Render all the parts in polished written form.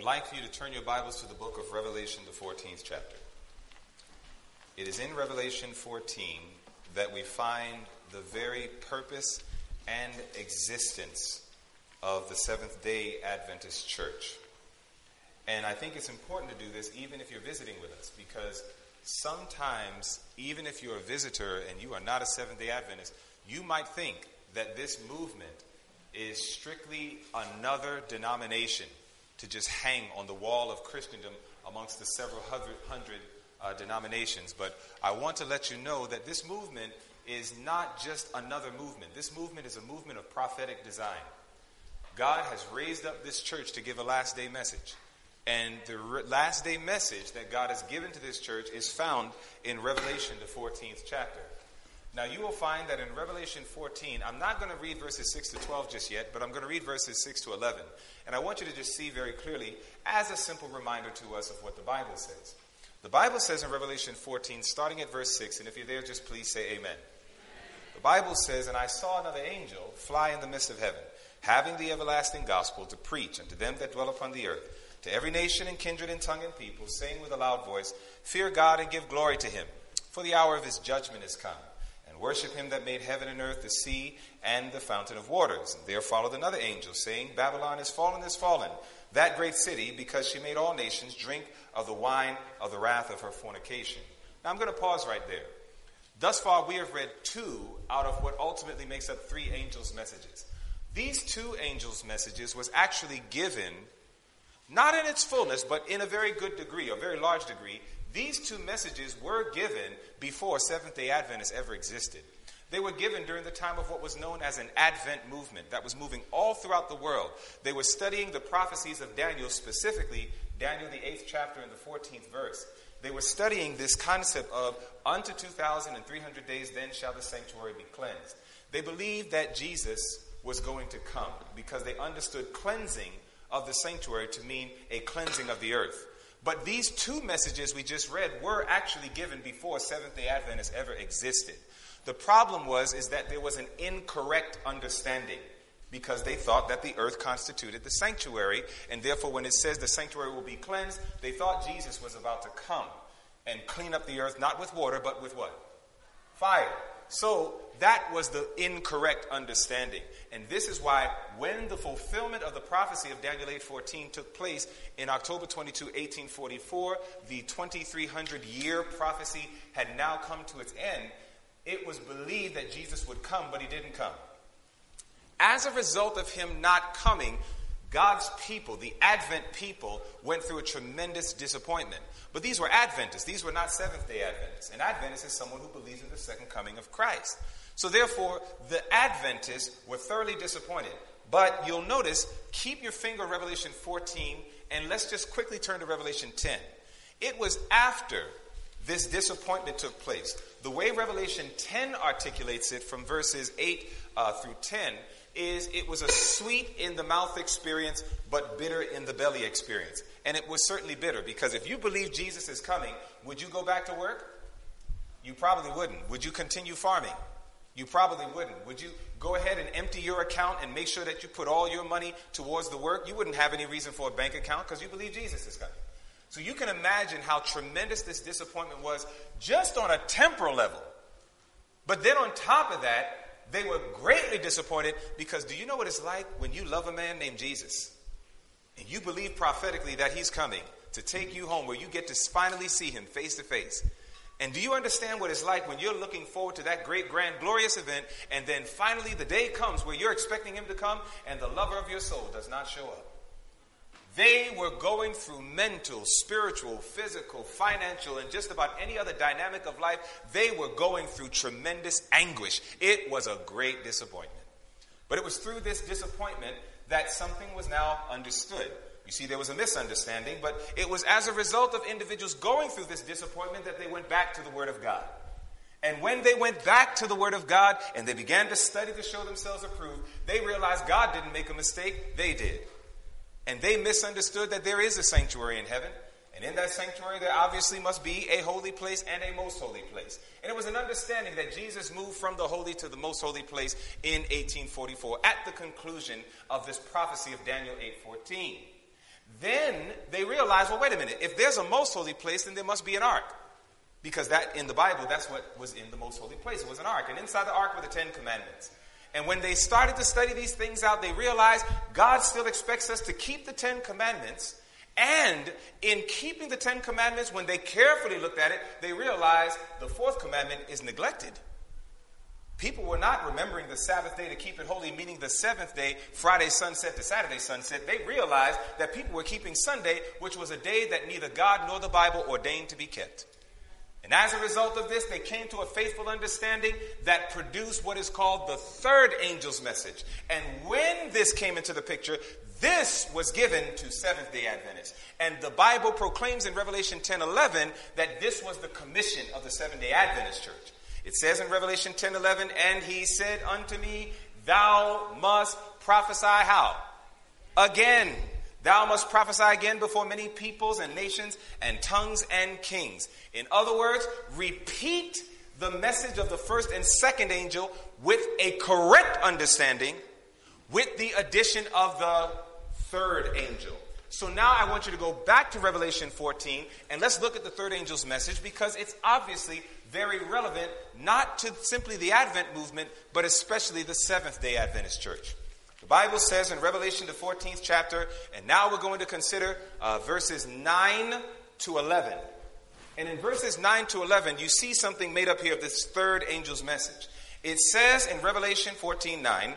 would like for you to turn your Bibles to the book of Revelation, the 14th chapter. It is in Revelation 14 that we find the very purpose and existence of the Seventh-day Adventist Church. And I think it's important to do this even if you're visiting with us, because sometimes, even if you're a visitor and you are not a Seventh-day Adventist, you might think that this movement is strictly another denomination to just hang on the wall of Christendom amongst the several hundred denominations. But I want to let you know that this movement is not just another movement. This movement is a movement of prophetic design. God has raised up this church to give a last day message. And the last day message that God has given to this church is found in Revelation, the 14th chapter. Now you will find that in Revelation 14, I'm not going to read verses 6 to 12 just yet, but I'm going to read verses 6 to 11. And I want you to just see very clearly as a simple reminder to us of what the Bible says. The Bible says in Revelation 14, starting at verse 6, and if you're there, just please say amen. The Bible says, "And I saw another angel fly in the midst of heaven, having the everlasting gospel to preach unto them that dwell upon the earth, to every nation and kindred and tongue and people, saying with a loud voice, Fear God and give glory to him, for the hour of his judgment is come. And worship him that made heaven and earth, the sea, and the fountain of waters. And there followed another angel, saying, Babylon is fallen, that great city, because she made all nations drink of the wine of the wrath of her fornication." Now I'm going to pause right there. Thus far, we have read 2 out of what ultimately makes up 3 angels' messages. These 2 angels' messages was actually given, not in its fullness, but in a very good degree, a very large degree. These 2 messages were given before Seventh-day Adventists ever existed. They were given during the time of what was known as an Advent movement that was moving all throughout the world. They were studying the prophecies of Daniel, specifically Daniel the 8th chapter and the 14th verse. They were studying this concept of unto 2,300 days, then shall the sanctuary be cleansed. They believed that Jesus was going to come because they understood cleansing of the sanctuary to mean a cleansing of the earth. But these 2 messages we just read were actually given before Seventh-day Adventists ever existed. The problem is that there was an incorrect understanding because they thought that the earth constituted the sanctuary, and therefore when it says the sanctuary will be cleansed, they thought Jesus was about to come and clean up the earth, not with water, but with what? Fire. So that was the incorrect understanding. And this is why when the fulfillment of the prophecy of Daniel 8:14 took place in October 22, 1844, the 2300-year prophecy had now come to its end. It was believed that Jesus would come, but he didn't come. As a result of him not coming, God's people, the Advent people, went through a tremendous disappointment. But these were Adventists. These were not Seventh-day Adventists. An Adventist is someone who believes in the second coming of Christ. So therefore, the Adventists were thoroughly disappointed. But you'll notice, keep your finger on Revelation 14, and let's just quickly turn to Revelation 10. It was after this disappointment took place. The way Revelation 10 articulates it from verses 8 through 10 is it was a sweet in the mouth experience, but bitter in the belly experience. And it was certainly bitter, because if you believe Jesus is coming, would you go back to work? You probably wouldn't. Would you continue farming? You probably wouldn't. Would you go ahead and empty your account and make sure that you put all your money towards the work? You wouldn't have any reason for a bank account because you believe Jesus is coming. So you can imagine how tremendous this disappointment was just on a temporal level. But then on top of that, they were greatly disappointed because do you know what it's like when you love a man named Jesus and you believe prophetically that he's coming to take you home where you get to finally see him face to face? And do you understand what it's like when you're looking forward to that great, grand, glorious event, and then finally the day comes where you're expecting him to come and the lover of your soul does not show up? They were going through mental, spiritual, physical, financial, and just about any other dynamic of life. They were going through tremendous anguish. It was a great disappointment. But it was through this disappointment that something was now understood. You see, there was a misunderstanding, but it was as a result of individuals going through this disappointment that they went back to the Word of God. And when they went back to the Word of God and they began to study to show themselves approved, they realized God didn't make a mistake, they did. And they misunderstood that there is a sanctuary in heaven. And in that sanctuary, there obviously must be a holy place and a most holy place. And it was an understanding that Jesus moved from the holy to the most holy place in 1844 at the conclusion of this prophecy of Daniel 8:14. Then realized, well, wait a minute. If there's a most holy place, then there must be an ark. Because that, in the Bible, that's what was in the most holy place. It was an ark. And inside the ark were the 10 Commandments. And when they started to study these things out, they realized God still expects us to keep the 10 Commandments. And in keeping the 10 Commandments, when they carefully looked at it, they realized the 4th commandment is neglected. People were not remembering the Sabbath day to keep it holy, meaning the 7th day, Friday sunset to Saturday sunset. They realized that people were keeping Sunday, which was a day that neither God nor the Bible ordained to be kept. And as a result of this, they came to a faithful understanding that produced what is called the 3rd angel's message. And when this came into the picture, this was given to Seventh-day Adventists. And the Bible proclaims in Revelation 10:11 that this was the commission of the Seventh-day Adventist church. It says in Revelation 10:11, and he said unto me, thou must prophesy how? Again. Thou must prophesy again before many peoples and nations and tongues and kings. In other words, repeat the message of the 1st and 2nd angel with a correct understanding with the addition of the 3rd angel. So now I want you to go back to Revelation 14 and let's look at the 3rd angel's message because it's obviously very relevant not to simply the Advent movement, but especially the Seventh-day Adventist church. The Bible says in Revelation, the 14th chapter, and now we're going to consider verses 9 to 11. And in verses 9 to 11, you see something made up here of this 3rd angel's message. It says in Revelation 14:9,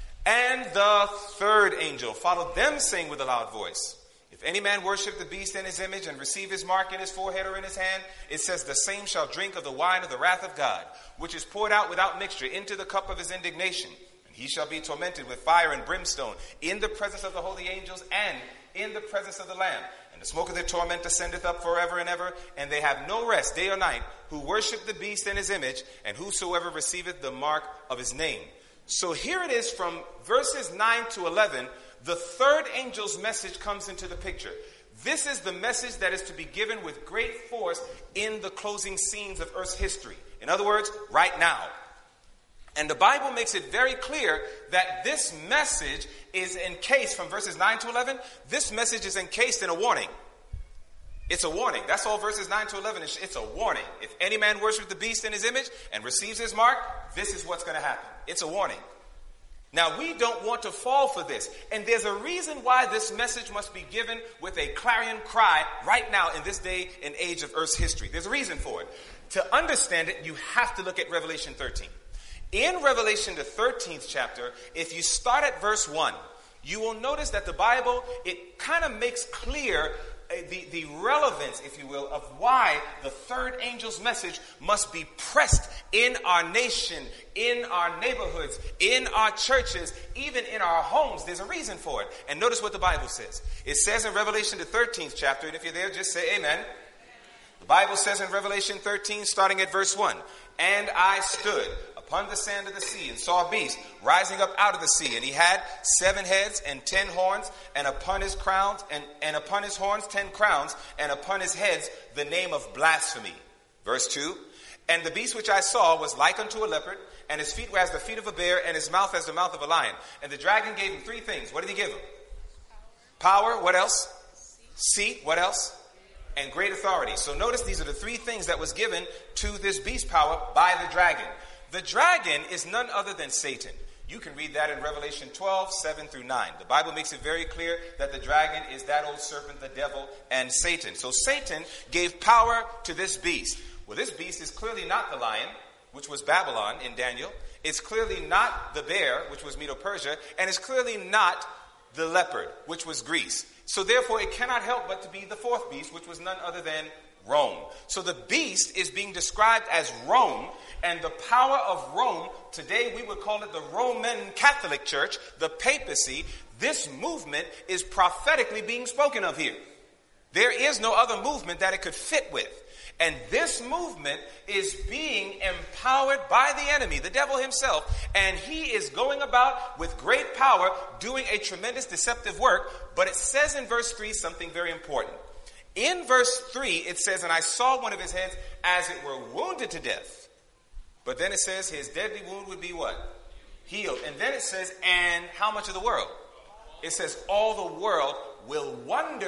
and the 3rd angel followed them, saying with a loud voice, if any man worship the beast and his image and receive his mark in his forehead or in his hand, it says the same shall drink of the wine of the wrath of God, which is poured out without mixture into the cup of his indignation. He shall be tormented with fire and brimstone in the presence of the holy angels and in the presence of the Lamb. And the smoke of their torment ascendeth up forever and ever, and they have no rest day or night, who worship the beast and his image, and whosoever receiveth the mark of his name. So here it is from verses 9 to 11, the 3rd angel's message comes into the picture. This is the message that is to be given with great force in the closing scenes of Earth's history. In other words, right now. And the Bible makes it very clear that this message is encased, from verses 9 to 11, this message is encased in a warning. It's a warning. That's all verses 9 to 11. It's a warning. If any man worship the beast in his image and receives his mark, this is what's going to happen. It's a warning. Now, we don't want to fall for this. And there's a reason why this message must be given with a clarion cry right now in this day and age of Earth's history. There's a reason for it. To understand it, you have to look at Revelation 13. In Revelation, the 13th chapter, if you start at verse 1, you will notice that the Bible, it kind of makes clear the relevance, if you will, of why the 3rd angel's message must be pressed in our nation, in our neighborhoods, in our churches, even in our homes. There's a reason for it. And notice what the Bible says. It says in Revelation, the 13th chapter, and if you're there, just say amen. The Bible says in Revelation 13, starting at verse 1, and I stood upon the sand of the sea and saw a beast rising up out of the sea, and he had 7 heads and 10 horns, and upon his crowns and upon his horns 10 crowns, and upon his heads the name of blasphemy. Verse 2, and the beast which I saw was like unto a leopard, and his feet were as the feet of a bear, and his mouth as the mouth of a lion. And the dragon gave him 3 things. What did he give him? Power. What else? Seat. What else? And great authority. So notice these are the 3 things that was given to this beast power by the dragon. The dragon is none other than Satan. You can read that in Revelation 12, 7 through 9. The Bible makes it very clear that the dragon is that old serpent, the devil, and Satan. So Satan gave power to this beast. Well, this beast is clearly not the lion, which was Babylon in Daniel. It's clearly not the bear, which was Medo-Persia. And it's clearly not the leopard, which was Greece. So therefore, it cannot help but to be the 4th beast, which was none other than Rome. So the beast is being described as Rome, and the power of Rome, today we would call it the Roman Catholic Church, the papacy. This movement is prophetically being spoken of here. There is no other movement that it could fit with. And this movement is being empowered by the enemy, the devil himself, and he is going about with great power doing a tremendous deceptive work. But it says in verse 3 something very important. In verse 3 it says, and I saw one of his heads as it were wounded to death. But then it says his deadly wound would be what? Healed. And then it says, and how much of the world? It says all the world will wonder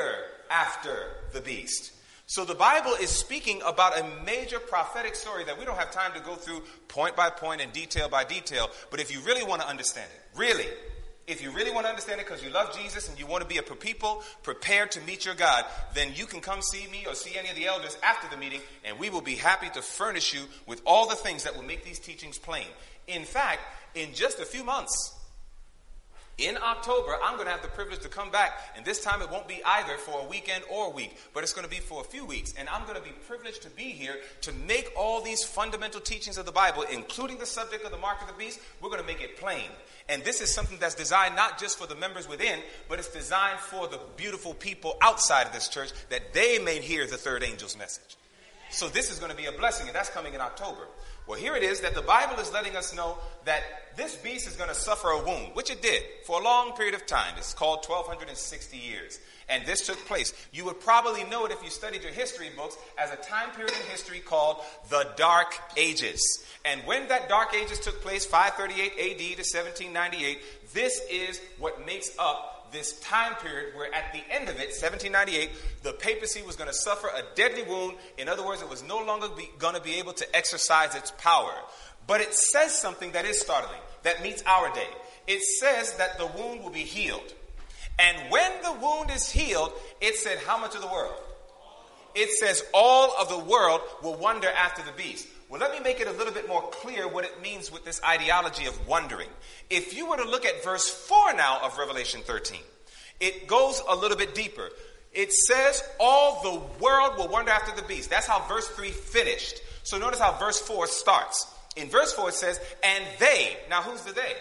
after the beast. So the Bible is speaking about a major prophetic story that we don't have time to go through point by point and detail by detail. But if you really want to understand it, if you really want to understand it because you love Jesus and you want to be a people prepared to meet your God, then you can come see me or see any of the elders after the meeting, and we will be happy to furnish you with all the things that will make these teachings plain. In fact, in just a few months, in October, I'm going to have the privilege to come back, and this time it won't be either for a weekend or a week, but it's going to be for a few weeks, and I'm going to be privileged to be here to make all these fundamental teachings of the Bible, including the subject of the mark of the beast, we're going to make it plain. And this is something that's designed not just for the members within, but it's designed for the beautiful people outside of this church, that they may hear the third angel's message. So this is going to be a blessing, and that's coming in October. Well, here it is that the Bible is letting us know that this beast is going to suffer a wound, which it did for a long period of time. It's called 1260 years. And this took place. You would probably know it if you studied your history books as a time period in history called the Dark Ages. And when that Dark Ages took place, 538 AD to 1798, this is what makes up this time period where at the end of it, 1798, the papacy was going to suffer a deadly wound. In other words, it was no longer going to be able to exercise its power. But it says something that is startling, that meets our day. It says that the wound will be healed. And when the wound is healed, it said how much of the world? It says all of the world will wonder after the beast. Well, let me make it a little bit more clear what it means with this ideology of wondering. If you were to look at verse 4 now of Revelation 13, it goes a little bit deeper. It says all the world will wonder after the beast. That's how verse 3 finished. So notice how verse 4 starts. In verse 4 it says, and they. Now who's the they?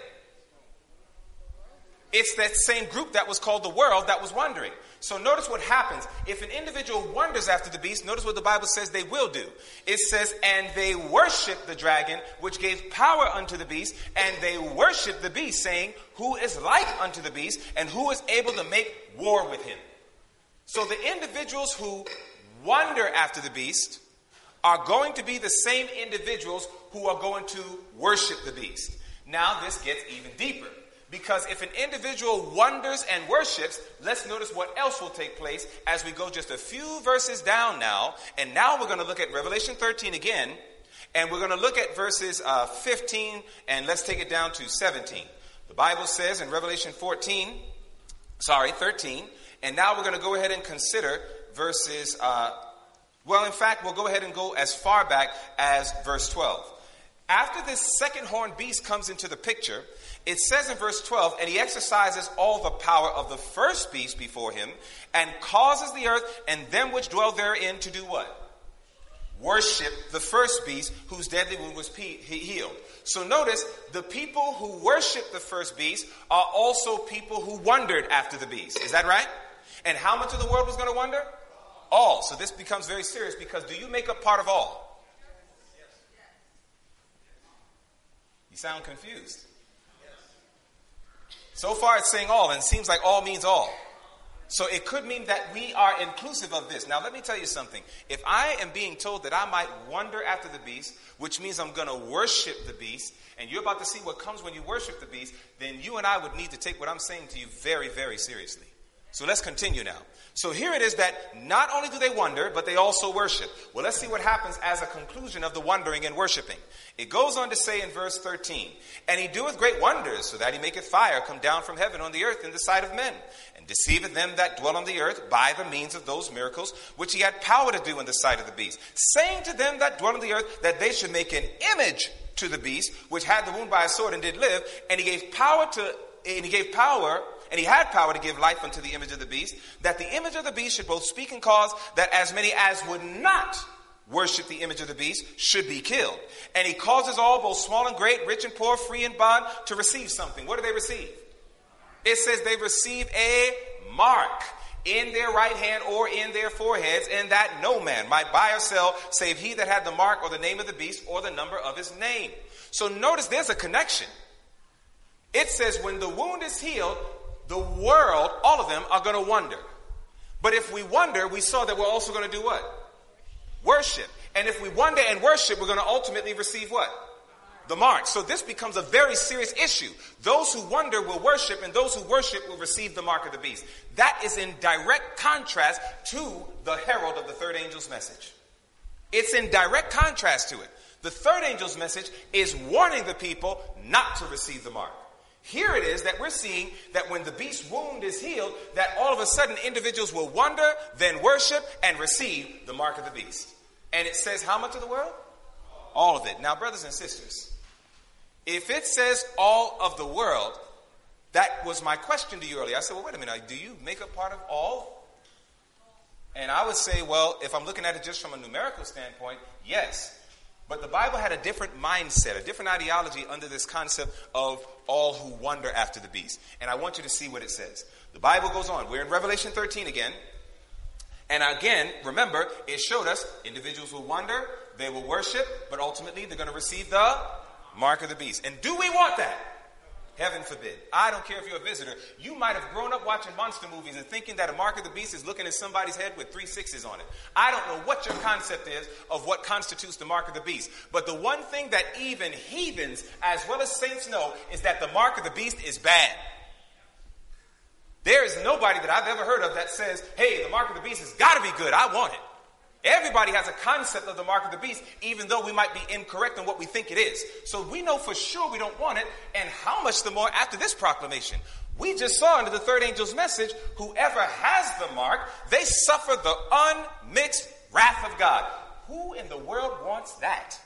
It's that same group that was called the world that was wondering. So notice what happens. If an individual wonders after the beast, notice what the Bible says they will do. It says, and they worship the dragon, which gave power unto the beast, and they worship the beast, saying, who is like unto the beast, and who is able to make war with him. So the individuals who wonder after the beast are going to be the same individuals who are going to worship the beast. Now this gets even deeper. Because if an individual wonders and worships, let's notice what else will take place as we go just a few verses down now. And now we're going to look at Revelation 13 again. And we're going to look at verses 15 and let's take it down to 17. The Bible says in Revelation 13. And now we're going to go ahead and consider verses, in fact, we'll go ahead and go as far back as verse 12. After this second horned beast comes into the picture, it says in verse 12, and he exercises all the power of the first beast before him, and causes the earth and them which dwell therein to do what? Worship the first beast whose deadly wound was healed. So notice, the people who worship the first beast are also people who wondered after the beast. Is that right? And how much of the world was going to wonder? All. So this becomes very serious, because do you make up part of all? You sound confused. So far it's saying all, and it seems like all means all. So it could mean that we are inclusive of this. Now let me tell you something. If I am being told that I might wonder after the beast, which means I'm going to worship the beast, and you're about to see what comes when you worship the beast, then you and I would need to take what I'm saying to you very, very seriously. So let's continue now. So here it is that not only do they wonder, but they also worship. Well, let's see what happens as a conclusion of the wondering and worshiping. It goes on to say in verse 13, and he doeth great wonders, so that he maketh fire come down from heaven on the earth in the sight of men, and deceiveth them that dwell on the earth by the means of those miracles which he had power to do in the sight of the beast, saying to them that dwell on the earth that they should make an image to the beast, which had the wound by a sword and did live, and he had power to give life unto the image of the beast, that the image of the beast should both speak and cause that as many as would not worship the image of the beast should be killed. And he causes all, both small and great, rich and poor, free and bond, to receive something. What do they receive? It says they receive a mark in their right hand or in their foreheads, and that no man might buy or sell save he that had the mark or the name of the beast or the number of his name. So notice there's a connection. It says when the wound is healed, the world, all of them, are going to wonder. But if we wonder, we saw that we're also going to do what? Worship. And if we wonder and worship, we're going to ultimately receive what? the mark. So this becomes a very serious issue. Those who wonder will worship, and those who worship will receive the mark of the beast. That is in direct contrast to the herald of the third angel's message. It's in direct contrast to it. The third angel's message is warning the people not to receive the mark. Here it is that we're seeing that when the beast's wound is healed, that all of a sudden individuals will wonder, then worship, and receive the mark of the beast. And it says how much of the world? All of it. Now, brothers and sisters, if it says all of the world, that was my question to you earlier. I said, well, wait a minute, do you make up part of all? And I would say, well, if I'm looking at it just from a numerical standpoint, yes. But the Bible had a different mindset, a different ideology under this concept of all who wonder after the beast. And I want you to see what it says. The Bible goes on. We're in Revelation 13 again. And again, remember, it showed us individuals will wonder, they will worship, but ultimately they're going to receive the mark of the beast. And do we want that? Heaven forbid. I don't care if you're a visitor. You might have grown up watching monster movies and thinking that a mark of the beast is looking at somebody's head with 3 6s on it. I don't know what your concept is of what constitutes the mark of the beast. But the one thing that even heathens as well as saints know is that the mark of the beast is bad. There is nobody that I've ever heard of that says, hey, the mark of the beast has got to be good. I want it. Everybody has a concept of the mark of the beast, even though we might be incorrect in what we think it is. So we know for sure we don't want it, and how much the more after this proclamation. We just saw under the third angel's message, whoever has the mark, they suffer the unmixed wrath of God. Who in the world wants that?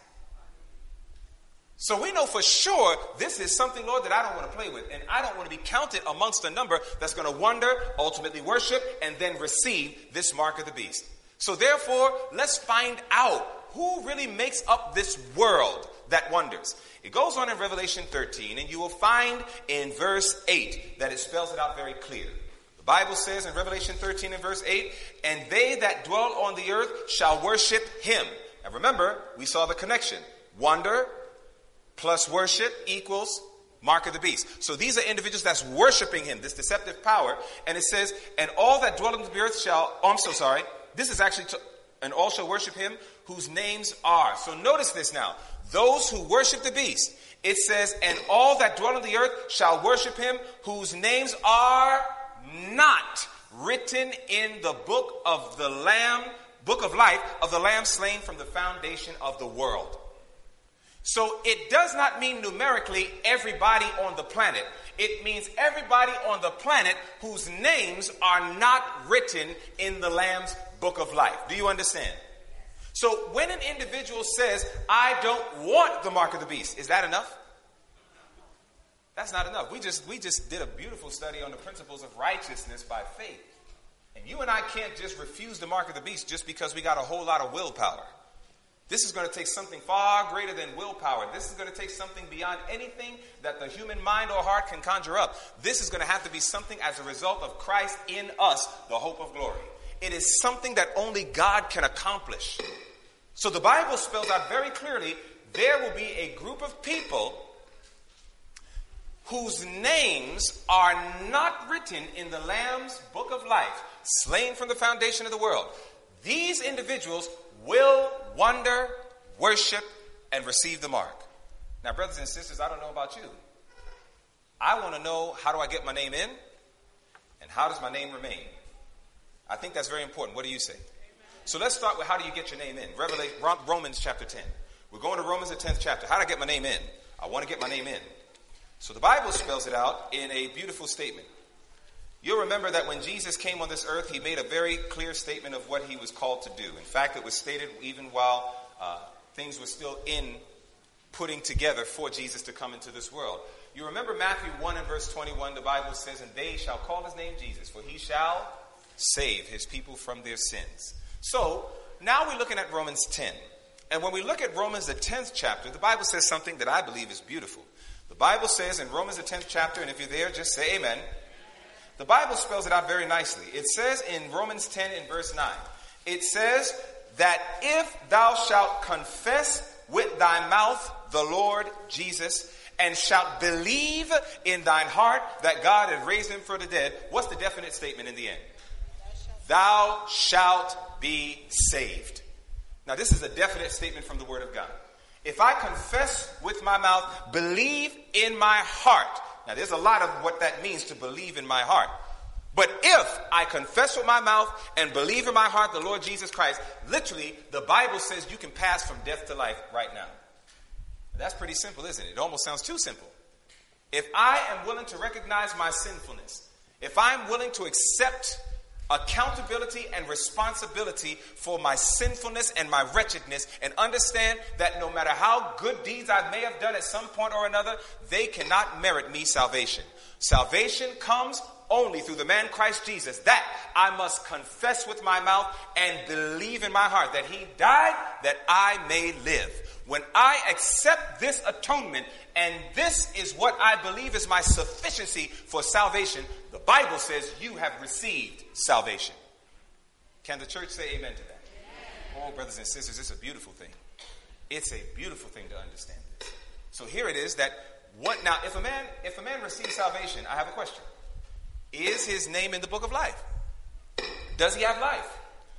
So we know for sure this is something, Lord, that I don't want to play with, and I don't want to be counted amongst a number that's going to wonder, ultimately worship, and then receive this mark of the beast. So therefore, let's find out who really makes up this world that wonders. It goes on in Revelation 13, and you will find in verse 8 that it spells it out very clear. The Bible says in Revelation 13 and verse 8, and they that dwell on the earth shall worship him. And remember, we saw the connection. Wonder plus worship equals mark of the beast. So these are individuals that's worshiping him, this deceptive power. And it says, and all that dwell on the earth shall, this is actually, and all shall worship him whose names are. So notice this now. Those who worship the beast. It says, and all that dwell on the earth shall worship him whose names are not written in the book of the Lamb, book of life of the Lamb slain from the foundation of the world. So it does not mean numerically everybody on the planet. It means everybody on the planet whose names are not written in the Lamb's book of life. Do you understand? So when an individual says, I don't want the mark of the beast, is that enough? That's not enough. We just did a beautiful study on the principles of righteousness by faith. And you and I can't just refuse the mark of the beast just because we got a whole lot of willpower. This is going to take something far greater than willpower. This is going to take something beyond anything that the human mind or heart can conjure up. This is going to have to be something as a result of Christ in us, the hope of glory. It is something that only God can accomplish. So the Bible spells out very clearly, there will be a group of people whose names are not written in the Lamb's book of life, slain from the foundation of the world. These individuals will wonder, worship, and receive the mark. Now, brothers and sisters, I don't know about you. I want to know, how do I get my name in? And how does my name remain? I think that's very important. What do you say? So let's start with, how do you get your name in? Romans chapter 10. We're going to Romans the 10th chapter. How do I get my name in? I want to get my name in. So the Bible spells it out in a beautiful statement. You'll remember that when Jesus came on this earth, he made a very clear statement of what he was called to do. In fact, it was stated even while things were still in putting together for Jesus to come into this world. You remember Matthew 1 and verse 21, the Bible says, and they shall call his name Jesus, for he shall save his people from their sins. So now we're looking at Romans 10. And when we look at Romans the 10th chapter, the Bible says something that I believe is beautiful. The Bible says in Romans the 10th chapter, and if you're there, just say amen. The Bible spells it out very nicely. It says in Romans 10 in verse 9, it says that if thou shalt confess with thy mouth the Lord Jesus, and shalt believe in thine heart that God had raised him from the dead, what's the definite statement in the end? Thou shalt be saved. Now this is a definite statement from the Word of God. If I confess with my mouth, believe in my heart. Now, there's a lot of what that means to believe in my heart. But if I confess with my mouth and believe in my heart the Lord Jesus Christ, literally, the Bible says you can pass from death to life right now. That's pretty simple, isn't it? It almost sounds too simple. If I am willing to recognize my sinfulness, if I'm willing to accept accountability and responsibility for my sinfulness and my wretchedness, and understand that no matter how good deeds I may have done at some point or another, they cannot merit me salvation. Salvation comes only through the man Christ Jesus. That I must confess with my mouth and believe in my heart that he died that I may live. When I accept this atonement, and this is what I believe is my sufficiency for salvation, the Bible says you have received salvation. Can the church say amen to that? Oh, brothers and sisters, it's a beautiful thing. It's a beautiful thing to understand this. So here it is that what now, if a man receives salvation, I have a question. Is his name in the book of life? Does he have life?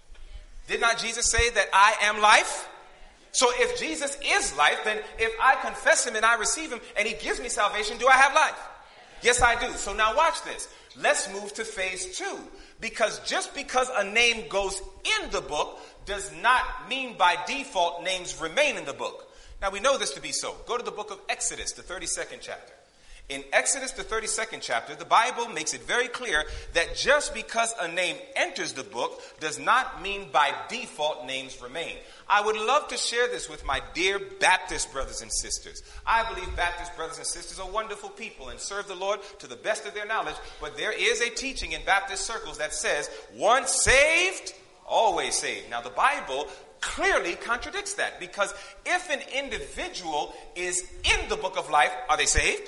Did not Jesus say that I am life? So if Jesus is life, then if I confess him and I receive him and he gives me salvation, do I have life? Yes, I do. So now watch this. Let's move to phase 2. Because just because a name goes in the book does not mean by default names remain in the book. Now we know this to be so. Go to the book of Exodus, the 32nd chapter. In Exodus, the 32nd chapter, the Bible makes it very clear that just because a name enters the book does not mean by default names remain. I would love to share this with my dear Baptist brothers and sisters. I believe Baptist brothers and sisters are wonderful people and serve the Lord to the best of their knowledge. But there is a teaching in Baptist circles that says, once saved, always saved. Now the Bible clearly contradicts that, because if an individual is in the book of life, are they saved?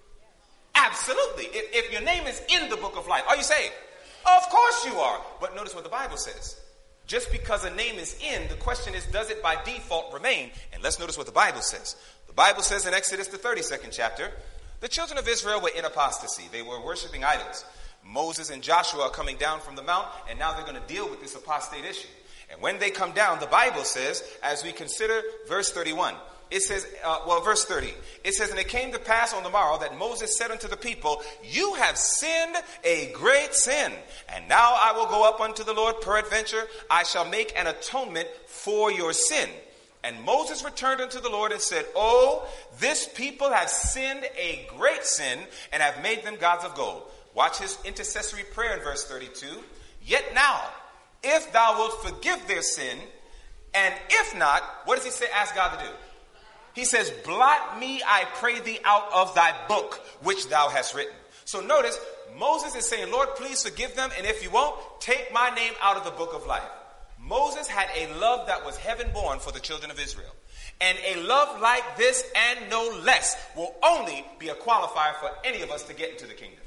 Absolutely. If your name is in the book of life, are you saved? Of course you are. But notice what the Bible says. Just because a name is in, the question is, does it by default remain? And let's notice what the Bible says. The Bible says in Exodus, the 32nd chapter, the children of Israel were in apostasy. They were worshiping idols. Moses and Joshua are coming down from the mount, and now they're going to deal with this apostate issue. And when they come down, the Bible says, as we consider verse 31, it says, verse 30, it says, and it came to pass on the morrow that Moses said unto the people, you have sinned a great sin. And now I will go up unto the Lord, peradventure I shall make an atonement for your sin. And Moses returned unto the Lord and said, oh, this people have sinned a great sin and have made them gods of gold. Watch his intercessory prayer in verse 32. Yet now, if thou wilt forgive their sin, and if not, what does he say, ask God to do? He says, blot me, I pray thee, out of thy book, which thou hast written. So notice, Moses is saying, Lord, please forgive them. And if you won't, take my name out of the book of life. Moses had a love that was heaven born for the children of Israel. And a love like this and no less will only be a qualifier for any of us to get into the kingdom.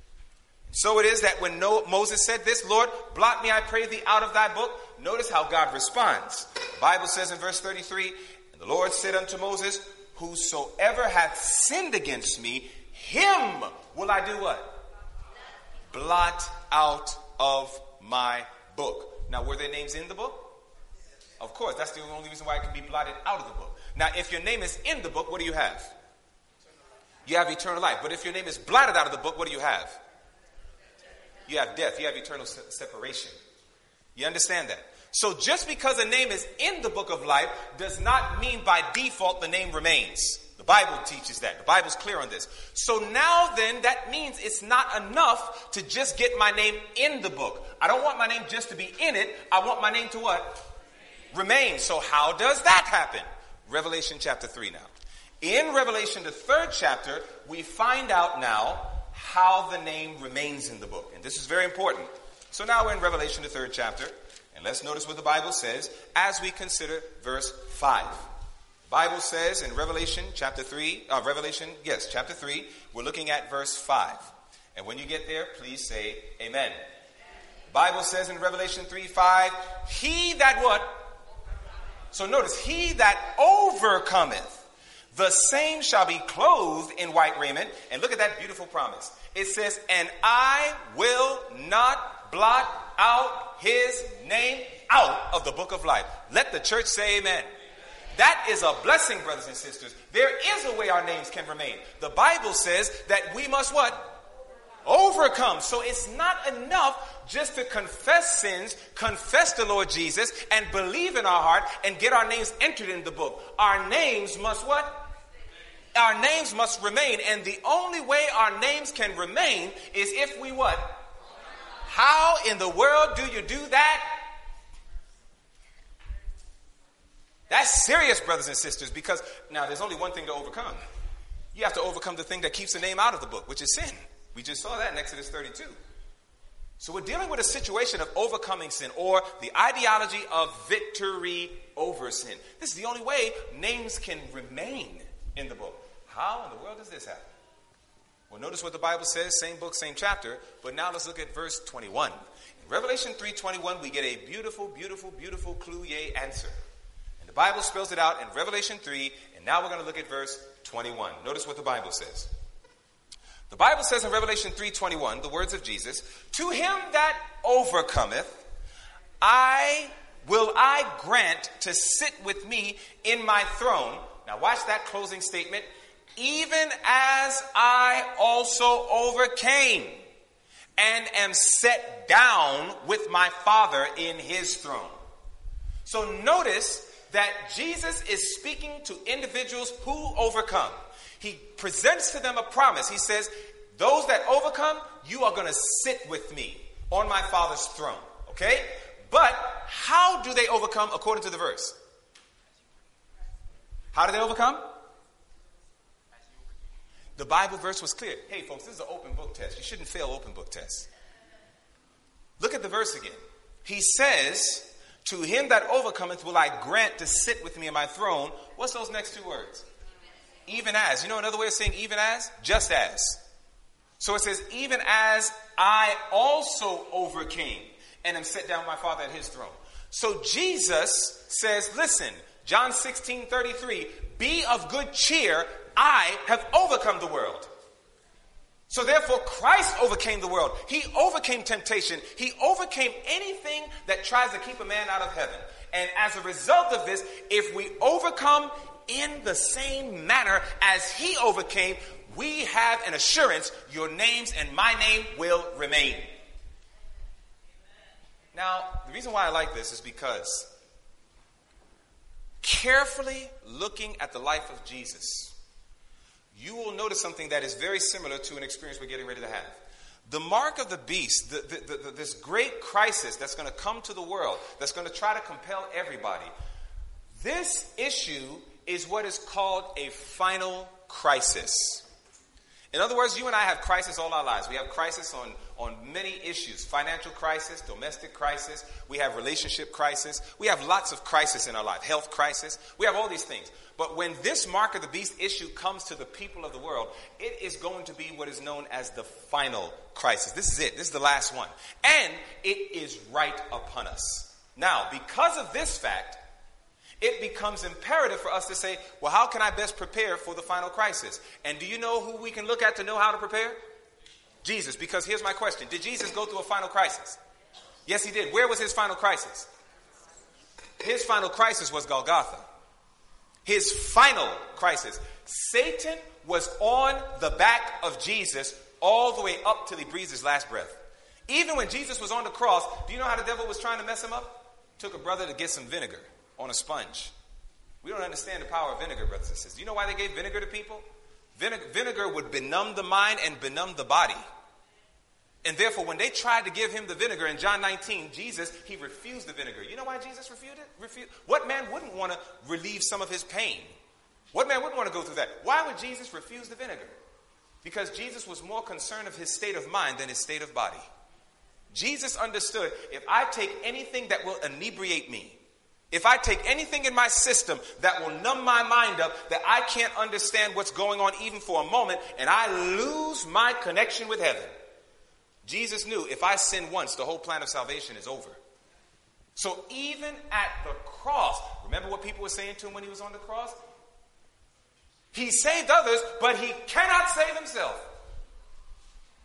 So it is that when Moses said this, Lord, blot me, I pray thee, out of thy book. Notice how God responds. The Bible says in verse 33, and the Lord said unto Moses, whosoever hath sinned against me, him will I do what? Blot out of my book. Now, were their names in the book? Of course, that's the only reason why it can be blotted out of the book. Now, if your name is in the book, what do you have? You have eternal life. But if your name is blotted out of the book, what do you have? You have death. You have eternal separation. You understand that? So just because a name is in the book of life does not mean by default the name remains. The Bible teaches that. The Bible's clear on this. So now then, that means it's not enough to just get my name in the book. I don't want my name just to be in it. I want my name to what? Remain. So how does that happen? Revelation chapter 3 now. In Revelation, the 3rd chapter, we find out now how the name remains in the book. And this is very important. So now we're in Revelation, the 3rd chapter. And let's notice what the Bible says as we consider verse 5. The Bible says in Revelation chapter 3, chapter 3, we're looking at verse 5. And when you get there, please say amen. The Bible says in Revelation 3:5, he that what? So notice, he that overcometh, the same shall be clothed in white raiment. And look at that beautiful promise. It says, and I will not blot out his name out of the book of life. Let the church say amen. That is a blessing, brothers and sisters. There is a way our names can remain. The Bible says that we must what? Overcome. So it's not enough just to confess sins, confess the Lord Jesus, and believe in our heart and get our names entered in the book. Our names must what? Our names must remain. And the only way our names can remain is if we what? How in the world do you do that? That's serious, brothers and sisters, because now there's only one thing to overcome. You have to overcome the thing that keeps the name out of the book, which is sin. We just saw that in Exodus 32. So we're dealing with a situation of overcoming sin, or the ideology of victory over sin. This is the only way names can remain in the book. How in the world does this happen? Well, notice what the Bible says, same book, same chapter, but now let's look at verse 21. In Revelation 3:21, we get a beautiful, beautiful, beautiful clue, yea, answer. And the Bible spells it out in Revelation 3, and now we're going to look at verse 21. Notice what the Bible says. The Bible says in Revelation 3:21, the words of Jesus, to him that overcometh, I grant to sit with me in my throne. Now watch that closing statement. Even as I also overcame and am set down with my Father in his throne. So notice that Jesus is speaking to individuals who overcome. He presents to them a promise. He says, those that overcome, you are going to sit with me on my Father's throne. Okay? But how do they overcome according to the verse? How do they overcome? The Bible verse was clear. Hey, folks, this is an open book test. You shouldn't fail open book tests. Look at the verse again. He says, to him that overcometh will I grant to sit with me in my throne. What's those next two words? Even as. You know another way of saying even as? Just as. So it says, even as I also overcame and am set down with my Father at his throne. So Jesus says, listen, John 16:33, be of good cheer, I have overcome the world. So therefore, Christ overcame the world. He overcame temptation. He overcame anything that tries to keep a man out of heaven. And as a result of this, if we overcome in the same manner as he overcame, we have an assurance your names and my name will remain. Now, the reason why I like this is because carefully looking at the life of Jesus, you will notice something that is very similar to an experience we're getting ready to have. The mark of the beast, this great crisis that's going to come to the world, that's going to try to compel everybody. This issue is what is called a final crisis. In other words, you and I have crisis all our lives. We have crisis on many issues. Financial crisis, domestic crisis. We have relationship crisis. We have lots of crisis in our life. Health crisis. We have all these things. But when this mark of the beast issue comes to the people of the world, it is going to be what is known as the final crisis. This is it. This is the last one. And it is right upon us. Now, because of this fact, it becomes imperative for us to say, well, how can I best prepare for the final crisis? And do you know who we can look at to know how to prepare? Jesus. Because here's my question. Did Jesus go through a final crisis? Yes, he did. Where was his final crisis? His final crisis was Golgotha. His final crisis. Satan was on the back of Jesus all the way up till he breathed his last breath. Even when Jesus was on the cross, do you know how the devil was trying to mess him up? Took a brother to get some vinegar on a sponge. We don't understand the power of vinegar, brothers and sisters. Do you know why they gave vinegar to people? Vinegar would benumb the mind and benumb the body. And therefore, when they tried to give him the vinegar in John 19, Jesus, he refused the vinegar. You know why Jesus refused? What man wouldn't want to relieve some of his pain? What man wouldn't want to go through that? Why would Jesus refuse the vinegar? Because Jesus was more concerned of his state of mind than his state of body. Jesus understood, if I take anything that will inebriate me, if I take anything in my system that will numb my mind up, that I can't understand what's going on even for a moment, and I lose my connection with heaven. Jesus knew if I sin once, the whole plan of salvation is over. So even at the cross, remember what people were saying to him when he was on the cross? He saved others, but he cannot save himself.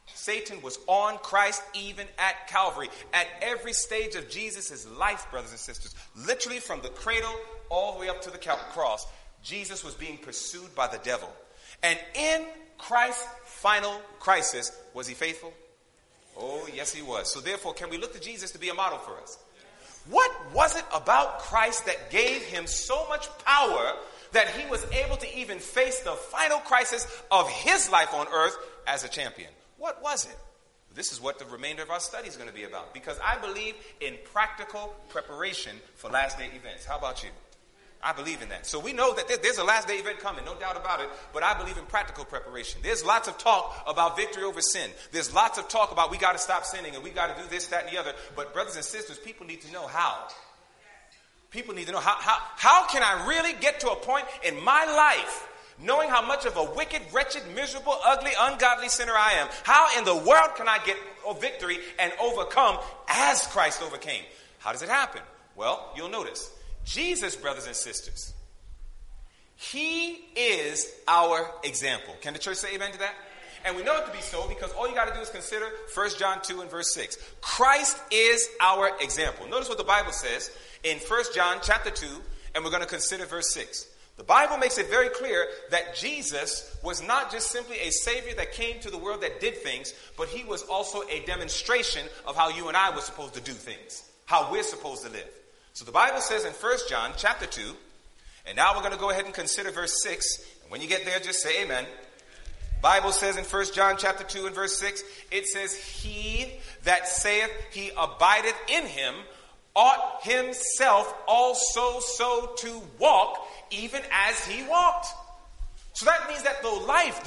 Satan was on Christ even at Calvary. At every stage of Jesus' life, brothers and sisters, literally from the cradle all the way up to the cross, Jesus was being pursued by the devil. And in Christ's final crisis, was he faithful? Oh, yes, he was. So therefore, can we look to Jesus to be a model for us? What was it about Christ that gave him so much power that he was able to even face the final crisis of his life on earth as a champion? What was it? This is what the remainder of our study is going to be about, because I believe in practical preparation for last day events. How about you? I believe in that. So we know that there's a last day event coming, no doubt about it, but I believe in practical preparation. There's lots of talk about victory over sin. There's lots of talk about we got to stop sinning and we got to do this, that, and the other. But brothers and sisters, people need to know how. People need to know how can I really get to a point in my life knowing how much of a wicked, wretched, miserable, ugly, ungodly sinner I am? How in the world can I get a victory and overcome as Christ overcame? How does it happen? Well, you'll notice. Jesus, brothers and sisters, he is our example. Can the church say amen to that? And we know it to be so because all you got to do is consider 1 John 2 and verse 6. Christ is our example. Notice what the Bible says in 1 John chapter 2, and we're going to consider verse 6. The Bible makes it very clear that Jesus was not just simply a Savior that came to the world that did things, but he was also a demonstration of how you and I were supposed to do things, how we're supposed to live. So the Bible says in 1 John chapter 2, and now we're going to go ahead and consider verse 6. And when you get there, just say amen. Bible says in 1 John chapter 2 and verse 6, it says, he that saith he abideth in him ought himself also so to walk, even as he walked. So that means that the life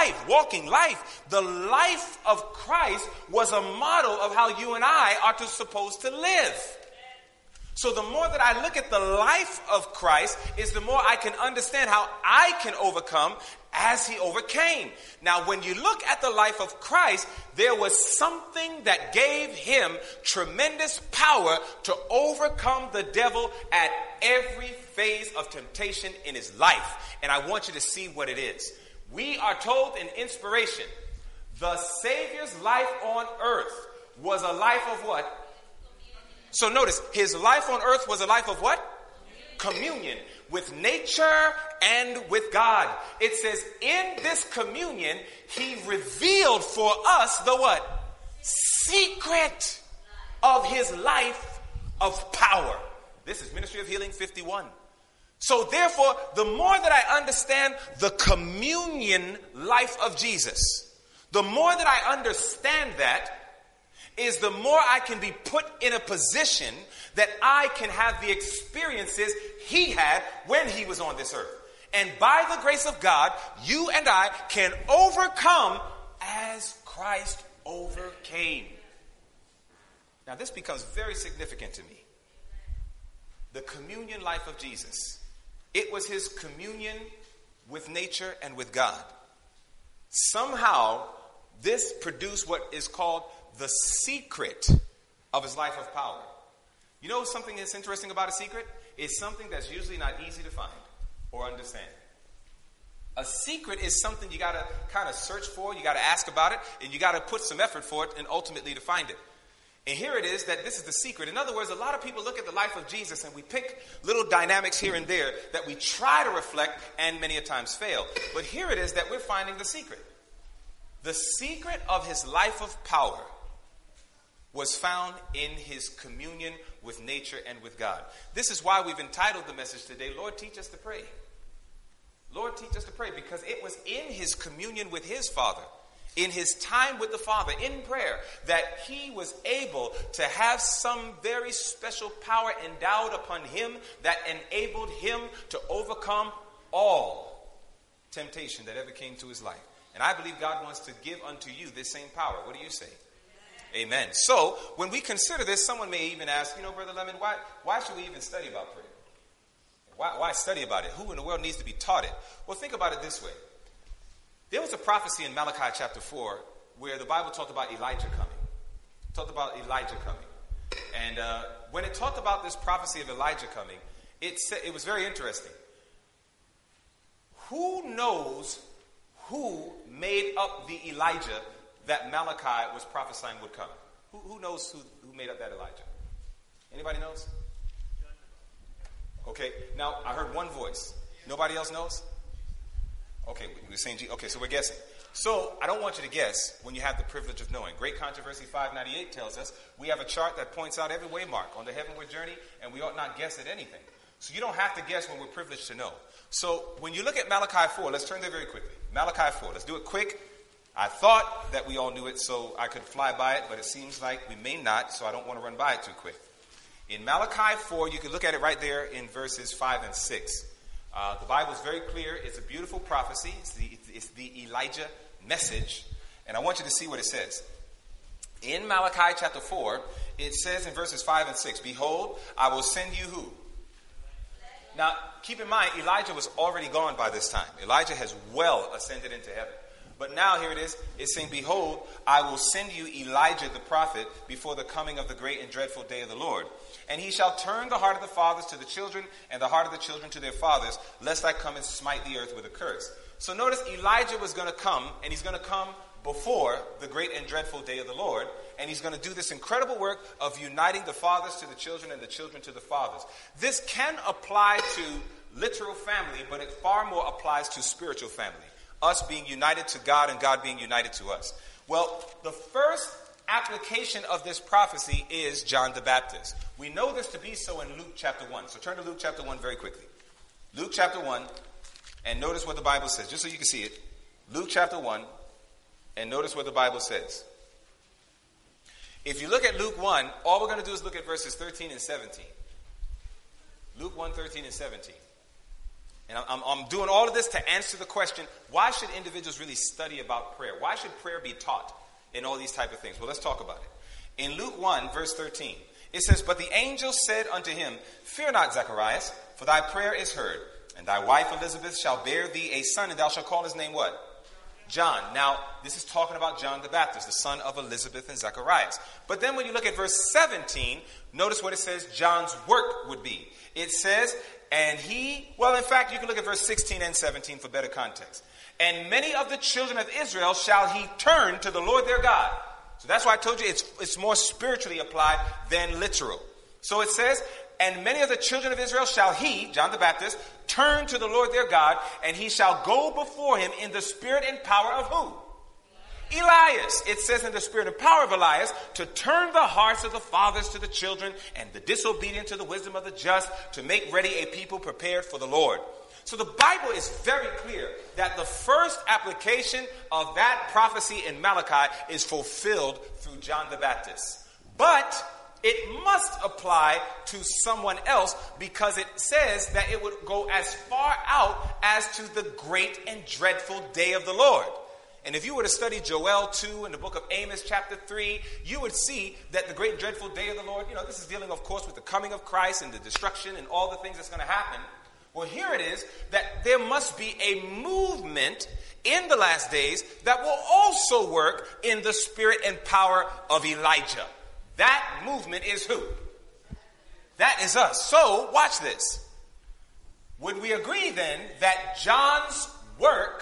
of Christ was a model of how you and I are supposed to live. So the more that I look at the life of Christ is the more I can understand how I can overcome as he overcame. Now, when you look at the life of Christ, there was something that gave him tremendous power to overcome the devil at every phase of temptation in his life. And I want you to see what it is. We are told in inspiration, the Savior's life on earth was a life of what? So notice, his life on earth was a life of what? Communion with nature and with God. It says in this communion, he revealed for us the what? Secret of his life of power. This is Ministry of Healing 51. So therefore, the more that I understand the communion life of Jesus, the more that I understand that, is the more I can be put in a position that I can have the experiences he had when he was on this earth. And by the grace of God, you and I can overcome as Christ overcame. Now this becomes very significant to me. The communion life of Jesus. It was his communion with nature and with God. Somehow, this produced what is called the secret of his life of power. You know something that's interesting about a secret? It's something that's usually not easy to find or understand. A secret is something you got to kind of search for, you got to ask about it, and you got to put some effort for it and ultimately to find it. And here it is that this is the secret. In other words, a lot of people look at the life of Jesus and we pick little dynamics here and there that we try to reflect and many a times fail. But here it is that we're finding the secret. The secret of his life of power was found in his communion with nature and with God. This is why we've entitled the message today, Lord, teach us to pray. Lord, teach us to pray, because it was in his communion with his Father, in his time with the Father, in prayer, that he was able to have some very special power endowed upon him that enabled him to overcome all temptation that ever came to his life. And I believe God wants to give unto you this same power. What do you say? Amen. So, when we consider this, someone may even ask, Brother Lemon, why should we even study about prayer? Why study about it? Who in the world needs to be taught it? Well, think about it this way. There was a prophecy in Malachi chapter 4 where the Bible talked about Elijah coming. And when it talked about this prophecy of Elijah coming, it was very interesting. Who knows who made up the Elijah that Malachi was prophesying would come? Who knows who made up that Elijah? Anybody knows? Okay, now I heard one voice. Nobody else knows? Okay, we're saying okay, so we're guessing. So I don't want you to guess when you have the privilege of knowing. Great Controversy 598 tells us we have a chart that points out every waymark on the heavenward journey, and we ought not guess at anything. So you don't have to guess when we're privileged to know. So when you look at Malachi 4, let's turn there very quickly. Malachi 4, let's do it quick. I thought that we all knew it so I could fly by it, but it seems like we may not, so I don't want to run by it too quick. In Malachi 4, you can look at it right there in verses 5 and 6. The Bible is very clear. It's a beautiful prophecy. It's the Elijah message. And I want you to see what it says. In Malachi chapter 4, it says in verses 5 and 6, "Behold, I will send you" who? Now, keep in mind, Elijah was already gone by this time. Elijah has well ascended into heaven. But now here it is. It's saying, "Behold, I will send you Elijah the prophet before the coming of the great and dreadful day of the Lord. And he shall turn the heart of the fathers to the children, and the heart of the children to their fathers, lest I come and smite the earth with a curse." So notice Elijah was going to come, and he's going to come before the great and dreadful day of the Lord. And he's going to do this incredible work of uniting the fathers to the children and the children to the fathers. This can apply to literal family, but it far more applies to spiritual family. Us being united to God and God being united to us. Well, the first application of this prophecy is John the Baptist. We know this to be so in Luke chapter 1. So turn to Luke chapter 1 very quickly. Luke chapter 1, and notice what the Bible says, just so you can see it. Luke chapter 1, and notice what the Bible says. If you look at Luke 1, all we're going to do is look at verses 13 and 17. Luke 1, 13 and 17. And I'm doing all of this to answer the question, why should individuals really study about prayer? Why should prayer be taught in all these type of things? Well, let's talk about it. In Luke 1, verse 13, it says, "But the angel said unto him, Fear not, Zacharias, for thy prayer is heard, and thy wife Elizabeth shall bear thee a son, and thou shalt call his name" what? John. Now, this is talking about John the Baptist, the son of Elizabeth and Zacharias. But then when you look at verse 17, notice what it says John's work would be. It says, "And he," well, in fact, you can look at verse 16 and 17 for better context. "And many of the children of Israel shall he turn to the Lord their God." So that's why I told you it's more spiritually applied than literal. So it says, "And many of the children of Israel shall he," John the Baptist, "turn to the Lord their God, and he shall go before him in the spirit and power" of who? Elias. It says in the spirit and power of Elias, to turn the hearts of the fathers to the children and the disobedient to the wisdom of the just, to make ready a people prepared for the Lord. So the Bible is very clear that the first application of that prophecy in Malachi is fulfilled through John the Baptist. But it must apply to someone else because it says that it would go as far out as to the great and dreadful day of the Lord. And if you were to study Joel 2 and the book of Amos chapter 3, you would see that the great and dreadful day of the Lord, this is dealing, of course, with the coming of Christ and the destruction and all the things that's going to happen. Well, here it is that there must be a movement in the last days that will also work in the spirit and power of Elijah. That movement is who? That is us. So, watch this. Would we agree then that John's work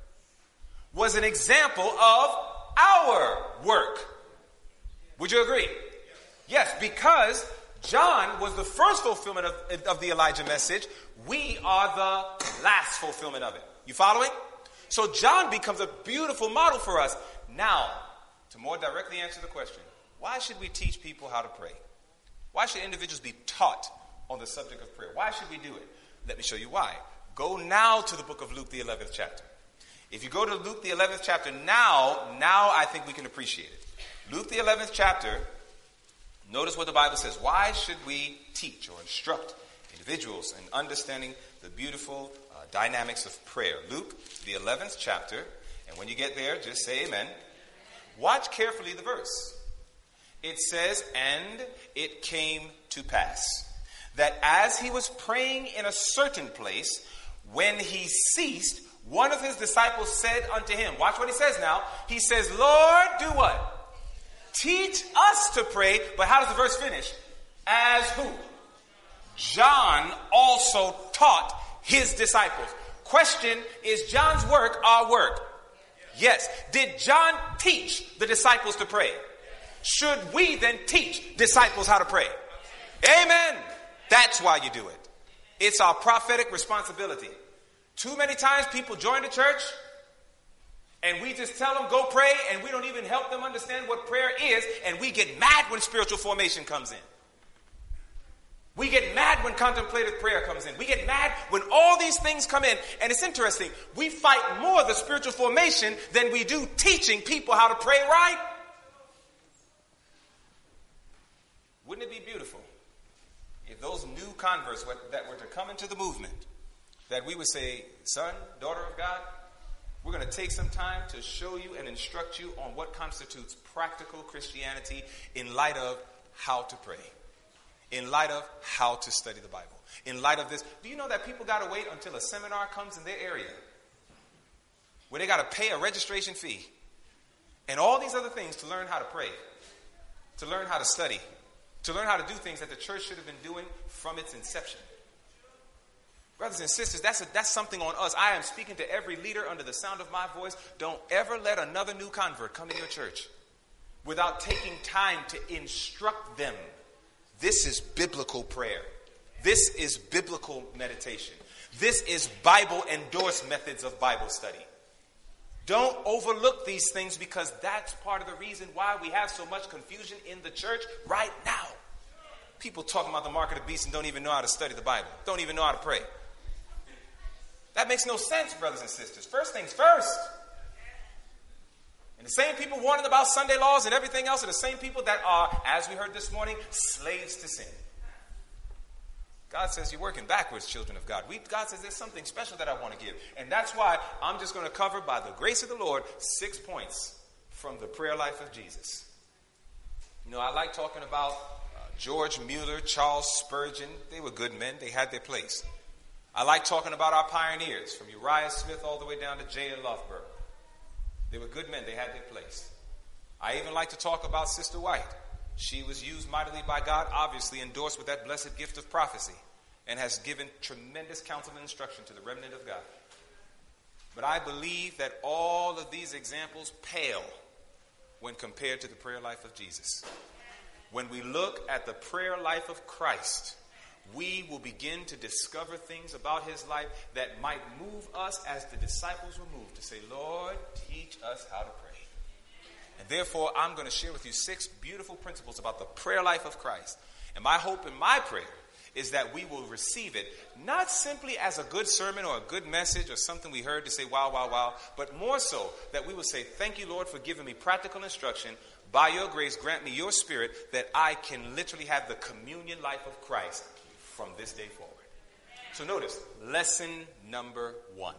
was an example of our work? Would you agree? Yes, because John was the first fulfillment of the Elijah message. We are the last fulfillment of it. You following? So John becomes a beautiful model for us. Now, to more directly answer the question, why should we teach people how to pray? Why should individuals be taught on the subject of prayer? Why should we do it? Let me show you why. Go now to the book of Luke, the 11th chapter. If you go to Luke, the 11th chapter, now I think we can appreciate it. Luke, the 11th chapter, notice what the Bible says. Why should we teach or instruct individuals in understanding the beautiful dynamics of prayer? Luke, the 11th chapter, and when you get there, just say amen. Watch carefully the verse. It says, "And it came to pass that as he was praying in a certain place, when he ceased, one of his disciples said unto him," watch what he says now. He says, "Lord, do what? Teach us to pray." But how does the verse finish? As who? John also taught his disciples. Question, is John's work our work? Yes. Did John teach the disciples to pray? Should we then teach disciples how to pray? Amen. That's why you do it. It's our prophetic responsibility. Too many times people join the church and we just tell them go pray, and we don't even help them understand what prayer is, and we get mad when spiritual formation comes in. We get mad when contemplative prayer comes in. We get mad when all these things come in. And it's interesting. We fight more the spiritual formation than we do teaching people how to pray right. Wouldn't it be beautiful if those new converts that were to come into the movement, that we would say, son, daughter of God, we're going to take some time to show you and instruct you on what constitutes practical Christianity in light of how to pray, in light of how to study the Bible, in light of this. Do you know that people got to wait until a seminar comes in their area where they got to pay a registration fee and all these other things to learn how to pray, to learn how to study, to learn how to do things that the church should have been doing from its inception? Brothers and sisters, that's something on us. I am speaking to every leader under the sound of my voice. Don't ever let another new convert come in your church without taking time to instruct them. This is biblical prayer. This is biblical meditation. This is Bible-endorsed methods of Bible study. Don't overlook these things, because that's part of the reason why we have so much confusion in the church right now. People talking about the mark of the beast and don't even know how to study the Bible. Don't even know how to pray. That makes no sense, brothers and sisters. First things first. And the same people warning about Sunday laws and everything else are the same people that are, as we heard this morning, slaves to sin. God says you're working backwards, children of God. God says there's something special that I want to give. And that's why I'm just going to cover, by the grace of the Lord, 6 points from the prayer life of Jesus. You know, I like talking about George Mueller, Charles Spurgeon. They were good men. They had their place. I like talking about our pioneers, from Uriah Smith all the way down to J.L. Lofberg. They were good men. They had their place. I even like to talk about Sister White. She was used mightily by God, obviously endorsed with that blessed gift of prophecy, and has given tremendous counsel and instruction to the remnant of God. But I believe that all of these examples pale when compared to the prayer life of Jesus. When we look at the prayer life of Christ, we will begin to discover things about his life that might move us as the disciples were moved to say, Lord, teach us how to pray. And therefore, I'm going to share with you 6 beautiful principles about the prayer life of Christ. And my hope and my prayer is that we will receive it not simply as a good sermon or a good message or something we heard to say, wow, wow, wow, but more so that we will say, thank you, Lord, for giving me practical instruction. By your grace, grant me your spirit that I can literally have the communion life of Christ from this day forward. So notice, lesson number 1.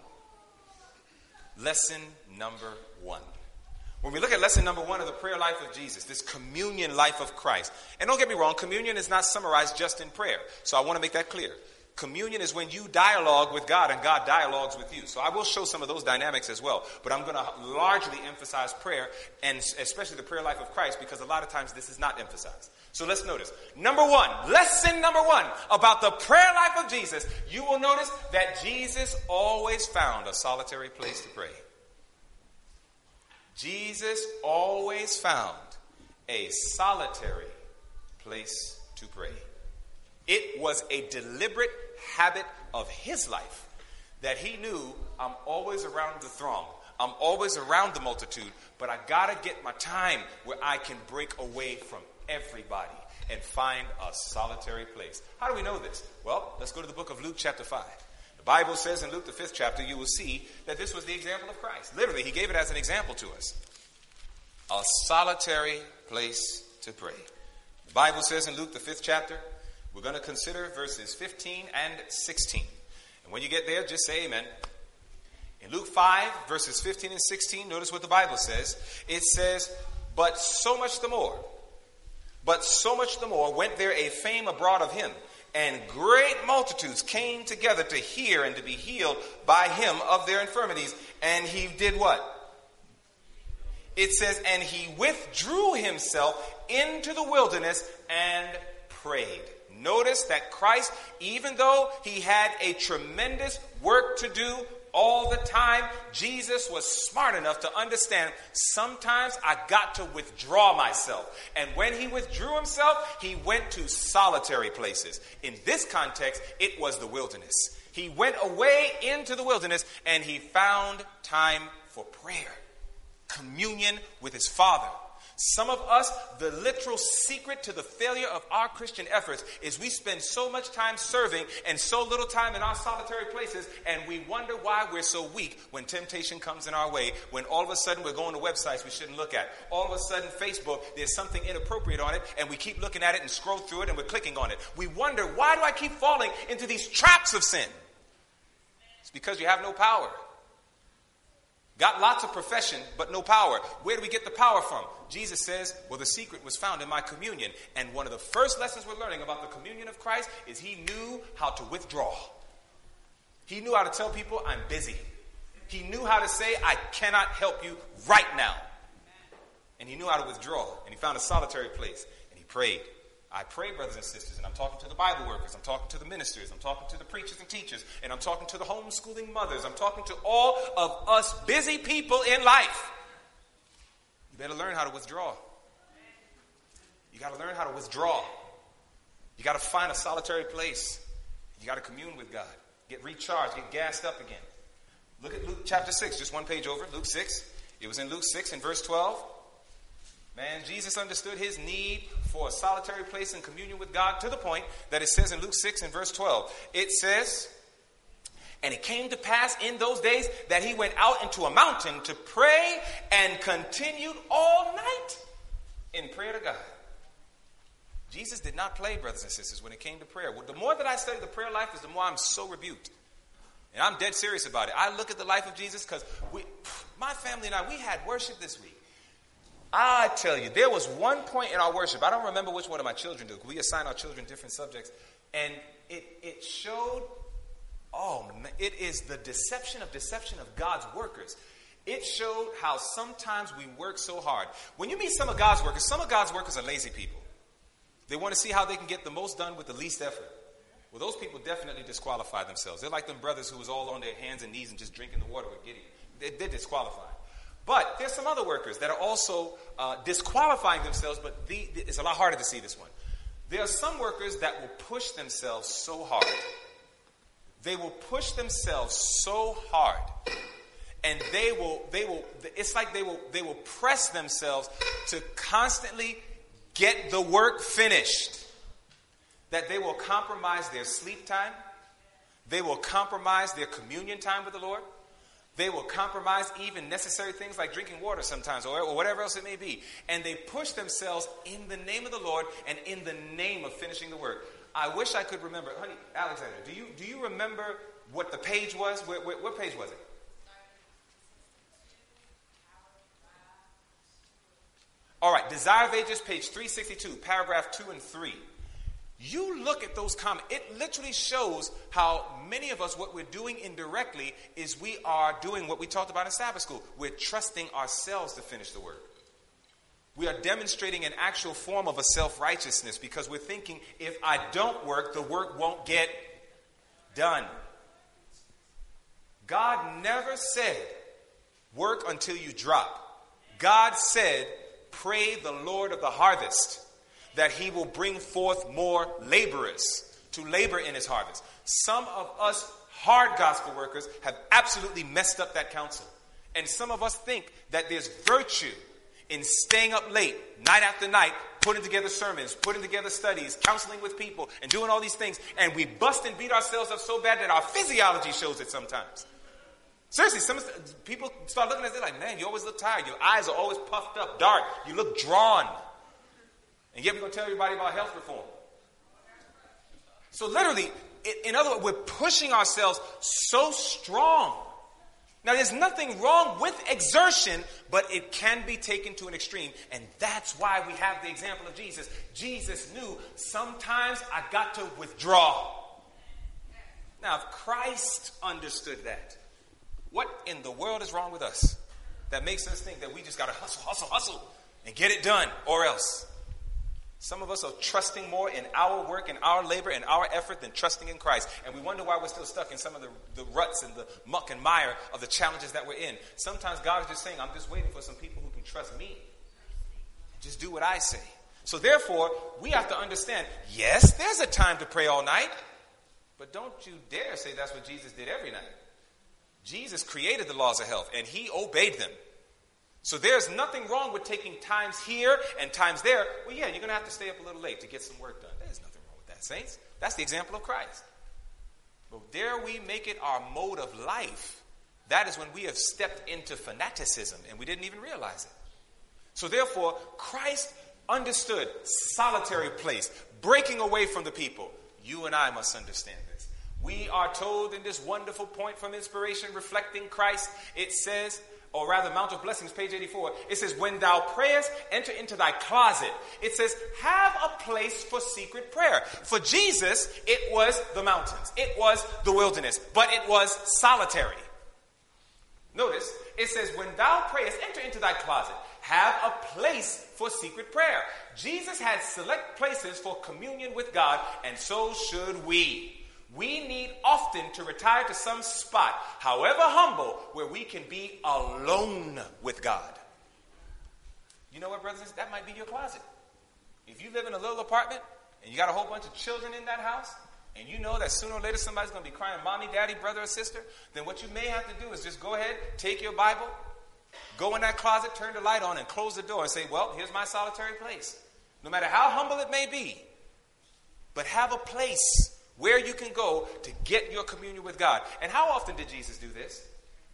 Lesson number 1. When we look at lesson number 1 of the prayer life of Jesus, this communion life of Christ. And don't get me wrong, communion is not summarized just in prayer. So I want to make that clear. Communion is when you dialogue with God and God dialogues with you. So I will show some of those dynamics as well. But I'm going to largely emphasize prayer, and especially the prayer life of Christ, because a lot of times this is not emphasized. So let's notice. Number 1, lesson number 1 about the prayer life of Jesus. You will notice that Jesus always found a solitary place to pray. Jesus always found a solitary place to pray. It was a deliberate habit of his life that he knew, I'm always around the throng. I'm always around the multitude, but I got to get my time where I can break away from everybody and find a solitary place. How do we know this? Well, let's go to the book of Luke chapter 5. The Bible says in Luke the 5th chapter, you will see that this was the example of Christ. Literally, he gave it as an example to us. A solitary place to pray. The Bible says in Luke the 5th chapter, we're going to consider verses 15 and 16. And when you get there, just say amen. In Luke 5, verses 15 and 16, notice what the Bible says. It says, but so much the more went there a fame abroad of him, and great multitudes came together to hear and to be healed by him of their infirmities. And he did what? It says, and he withdrew himself into the wilderness and prayed. Notice that Christ, even though he had a tremendous work to do, All the time, Jesus was smart enough to understand sometimes I got to withdraw myself. And when he withdrew himself, he went to solitary places. In this context, it was the wilderness. He went away into the wilderness and he found time for prayer, communion with his Father. Some of us, the literal secret to the failure of our Christian efforts is we spend so much time serving and so little time in our solitary places, and we wonder why we're so weak when temptation comes in our way, when all of a sudden we're going to websites we shouldn't look at. All of a sudden, Facebook, there's something inappropriate on it, and we keep looking at it and scroll through it, and we're clicking on it. We wonder, why do I keep falling into these traps of sin? It's because you have no power. Got lots of profession, but no power. Where do we get the power from? Jesus says, well, the secret was found in my communion. And one of the first lessons we're learning about the communion of Christ is he knew how to withdraw. He knew how to tell people, I'm busy. He knew how to say, I cannot help you right now. And he knew how to withdraw. And he found a solitary place. And he prayed. I pray, brothers and sisters, and I'm talking to the Bible workers, I'm talking to the ministers, I'm talking to the preachers and teachers, and I'm talking to the homeschooling mothers, I'm talking to all of us busy people in life. You better learn how to withdraw. You got to learn how to withdraw. You got to find a solitary place. You got to commune with God. Get recharged, get gassed up again. Look at Luke chapter 6, just one page over, Luke 6. It was in Luke 6 in verse 12. Man, Jesus understood his need for a solitary place in communion with God to the point that it says in Luke 6 and verse 12, it says, and it came to pass in those days that he went out into a mountain to pray and continued all night in prayer to God. Jesus did not play, brothers and sisters, when it came to prayer. The more that I study the prayer life is the more I'm so rebuked. And I'm dead serious about it. I look at the life of Jesus because my family and I, we had worship this week. I tell you, there was one point in our worship, I don't remember which one of my children did. We assign our children different subjects. And it showed, it is the deception of God's workers. It showed how sometimes we work so hard. When you meet some of God's workers are lazy people. They want to see how they can get the most done with the least effort. Well, those people definitely disqualify themselves. They're like them brothers who was all on their hands and knees and just drinking the water with Gideon. They're disqualified. But there's some other workers that are also disqualifying themselves, but it's a lot harder to see this one. There are some workers that will push themselves so hard. They will push themselves so hard. And it's like they will press themselves to constantly get the work finished. That they will compromise their sleep time. They will compromise their communion time with the Lord. They will compromise even necessary things like drinking water sometimes or whatever else it may be. And they push themselves in the name of the Lord and in the name of finishing the work. I wish I could remember. Honey, Alexander, do you remember what the page was? What page was it? All right, Desire of Ages, page 362, paragraph 2 and 3. You look at those comments, it literally shows how many of us, what we're doing indirectly is we are doing what we talked about in Sabbath school. We're trusting ourselves to finish the work. We are demonstrating an actual form of a self-righteousness because we're thinking, if I don't work, the work won't get done. God never said, work until you drop. God said, pray the Lord of the harvest that he will bring forth more laborers to labor in his harvest. Some of us hard gospel workers have absolutely messed up that counsel. And some of us think that there's virtue in staying up late, night after night, putting together sermons, putting together studies, counseling with people, and doing all these things. And we bust and beat ourselves up so bad that our physiology shows it sometimes. Seriously, some people start looking at it like, man, you always look tired. Your eyes are always puffed up, dark. You look drawn. And yet we're going to tell everybody about health reform. So literally, in other words, we're pushing ourselves so strong. Now, there's nothing wrong with exertion, but it can be taken to an extreme. And that's why we have the example of Jesus. Jesus knew sometimes I got to withdraw. Now, if Christ understood that, what in the world is wrong with us that makes us think that we just got to hustle and get it done or else? Some of us are trusting more in our work and our labor and our effort than trusting in Christ. And we wonder why we're still stuck in some of the ruts and the muck and mire of the challenges that we're in. Sometimes God is just saying, I'm just waiting for some people who can trust me. Just do what I say. So therefore, we have to understand, yes, there's a time to pray all night. But don't you dare say that's what Jesus did every night. Jesus created the laws of health, and he obeyed them. So there's nothing wrong with taking times here and times there. Well, yeah, you're going to have to stay up a little late to get some work done. There's nothing wrong with that, saints. That's the example of Christ. But dare we make it our mode of life, that is when we have stepped into fanaticism, and we didn't even realize it. So therefore, Christ understood solitary place, breaking away from the people. You and I must understand this. We are told in this wonderful point from Inspiration, reflecting Christ, it says, or rather Mount of Blessings, page 84, it says, when thou prayest, enter into thy closet. It says, have a place for secret prayer. For Jesus, it was the mountains. It was the wilderness. But it was solitary. Notice, it says, when thou prayest, enter into thy closet. Have a place for secret prayer. Jesus had select places for communion with God, and so should we. We need often to retire to some spot, however humble, where we can be alone with God. You know what, brothers and sisters? That might be your closet. If you live in a little apartment and you got a whole bunch of children in that house, and you know that sooner or later somebody's going to be crying, mommy, daddy, brother, or sister, then what you may have to do is just go ahead, take your Bible, go in that closet, turn the light on, and close the door and say, well, here's my solitary place. No matter how humble it may be, but have a place where you can go to get your communion with God. And how often did Jesus do this?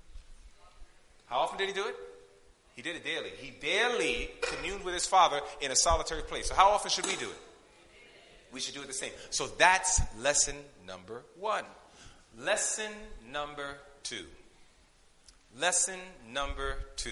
How often did he do it? He did it daily. He daily communed with his Father in a solitary place. So how often should we do it? We should do it the same. So that's lesson number 1. Lesson number 2. Lesson number 2.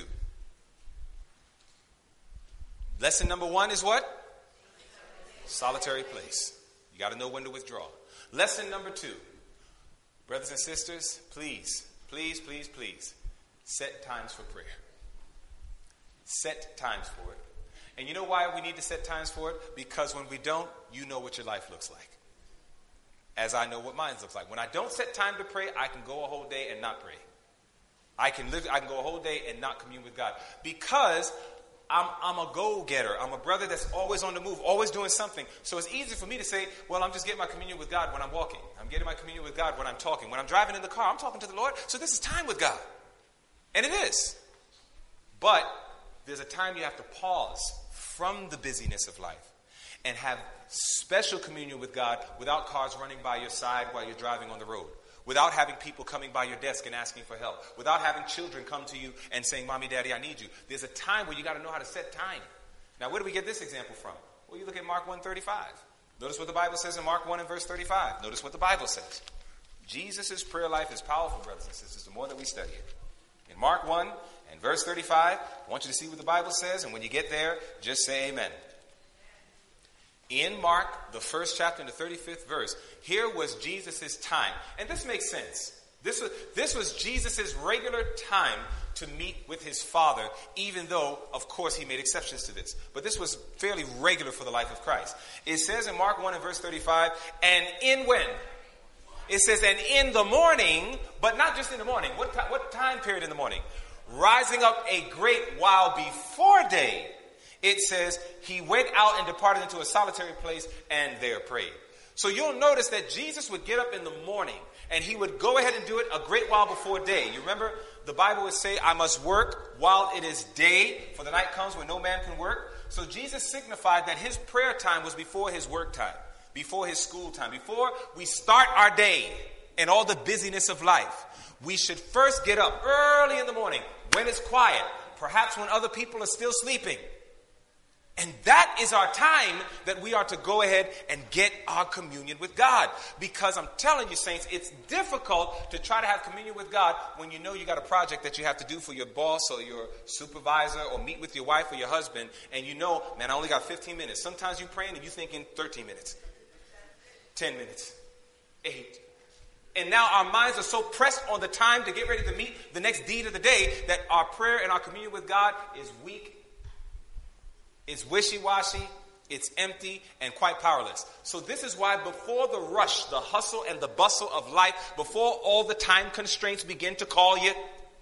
Lesson number 1 is what? Solitary place. You got to know when to withdraw. Lesson number 2. Brothers and sisters, please, please, please, please, set times for prayer. Set times for it. And you know why we need to set times for it? Because when we don't, you know what your life looks like. As I know what mine looks like. When I don't set time to pray, I can go a whole day and not pray. I can go a whole day and not commune with God. Because I'm a go-getter. I'm a brother that's always on the move, always doing something. So it's easy for me to say, well, I'm just getting my communion with God when I'm walking. I'm getting my communion with God when I'm talking. When I'm driving in the car, I'm talking to the Lord. So this is time with God. And it is. But there's a time you have to pause from the busyness of life and have special communion with God without cars running by your side while you're driving on the road. Without having people coming by your desk and asking for help. Without having children come to you and saying, mommy, daddy, I need you. There's a time where you got to know how to set time. Now, where do we get this example from? Well, you look at Mark 1:35. Notice what the Bible says in Mark 1 and verse 35. Notice what the Bible says. Jesus' prayer life is powerful, brothers and sisters, the more that we study it. In Mark 1 and verse 35, I want you to see what the Bible says, and when you get there, just say amen. In Mark, the 1st chapter and the 35th verse, here was Jesus' time. And this makes sense. This was Jesus' regular time to meet with his Father, even though, of course, he made exceptions to this. But this was fairly regular for the life of Christ. It says in Mark 1 and verse 35, and in when? It says, and in the morning, but not just in the morning. What time period in the morning? Rising up a great while before day. It says, he went out and departed into a solitary place and there prayed. So you'll notice that Jesus would get up in the morning and he would go ahead and do it a great while before day. You remember the Bible would say, I must work while it is day, for the night comes when no man can work. So Jesus signified that his prayer time was before his work time, before his school time, before we start our day and all the busyness of life. We should first get up early in the morning when it's quiet, perhaps when other people are still sleeping. And that is our time that we are to go ahead and get our communion with God. Because I'm telling you, saints, it's difficult to try to have communion with God when you know you got a project that you have to do for your boss or your supervisor or meet with your wife or your husband. And you know, man, I only got 15 minutes. Sometimes you're praying and you're thinking 13 minutes, 10 minutes, 8. And now our minds are so pressed on the time to get ready to meet the next deed of the day that our prayer and our communion with God is weak. It's wishy-washy, It's empty and quite powerless. So this is why before the rush, the hustle and the bustle of life, before all the time constraints begin to call you,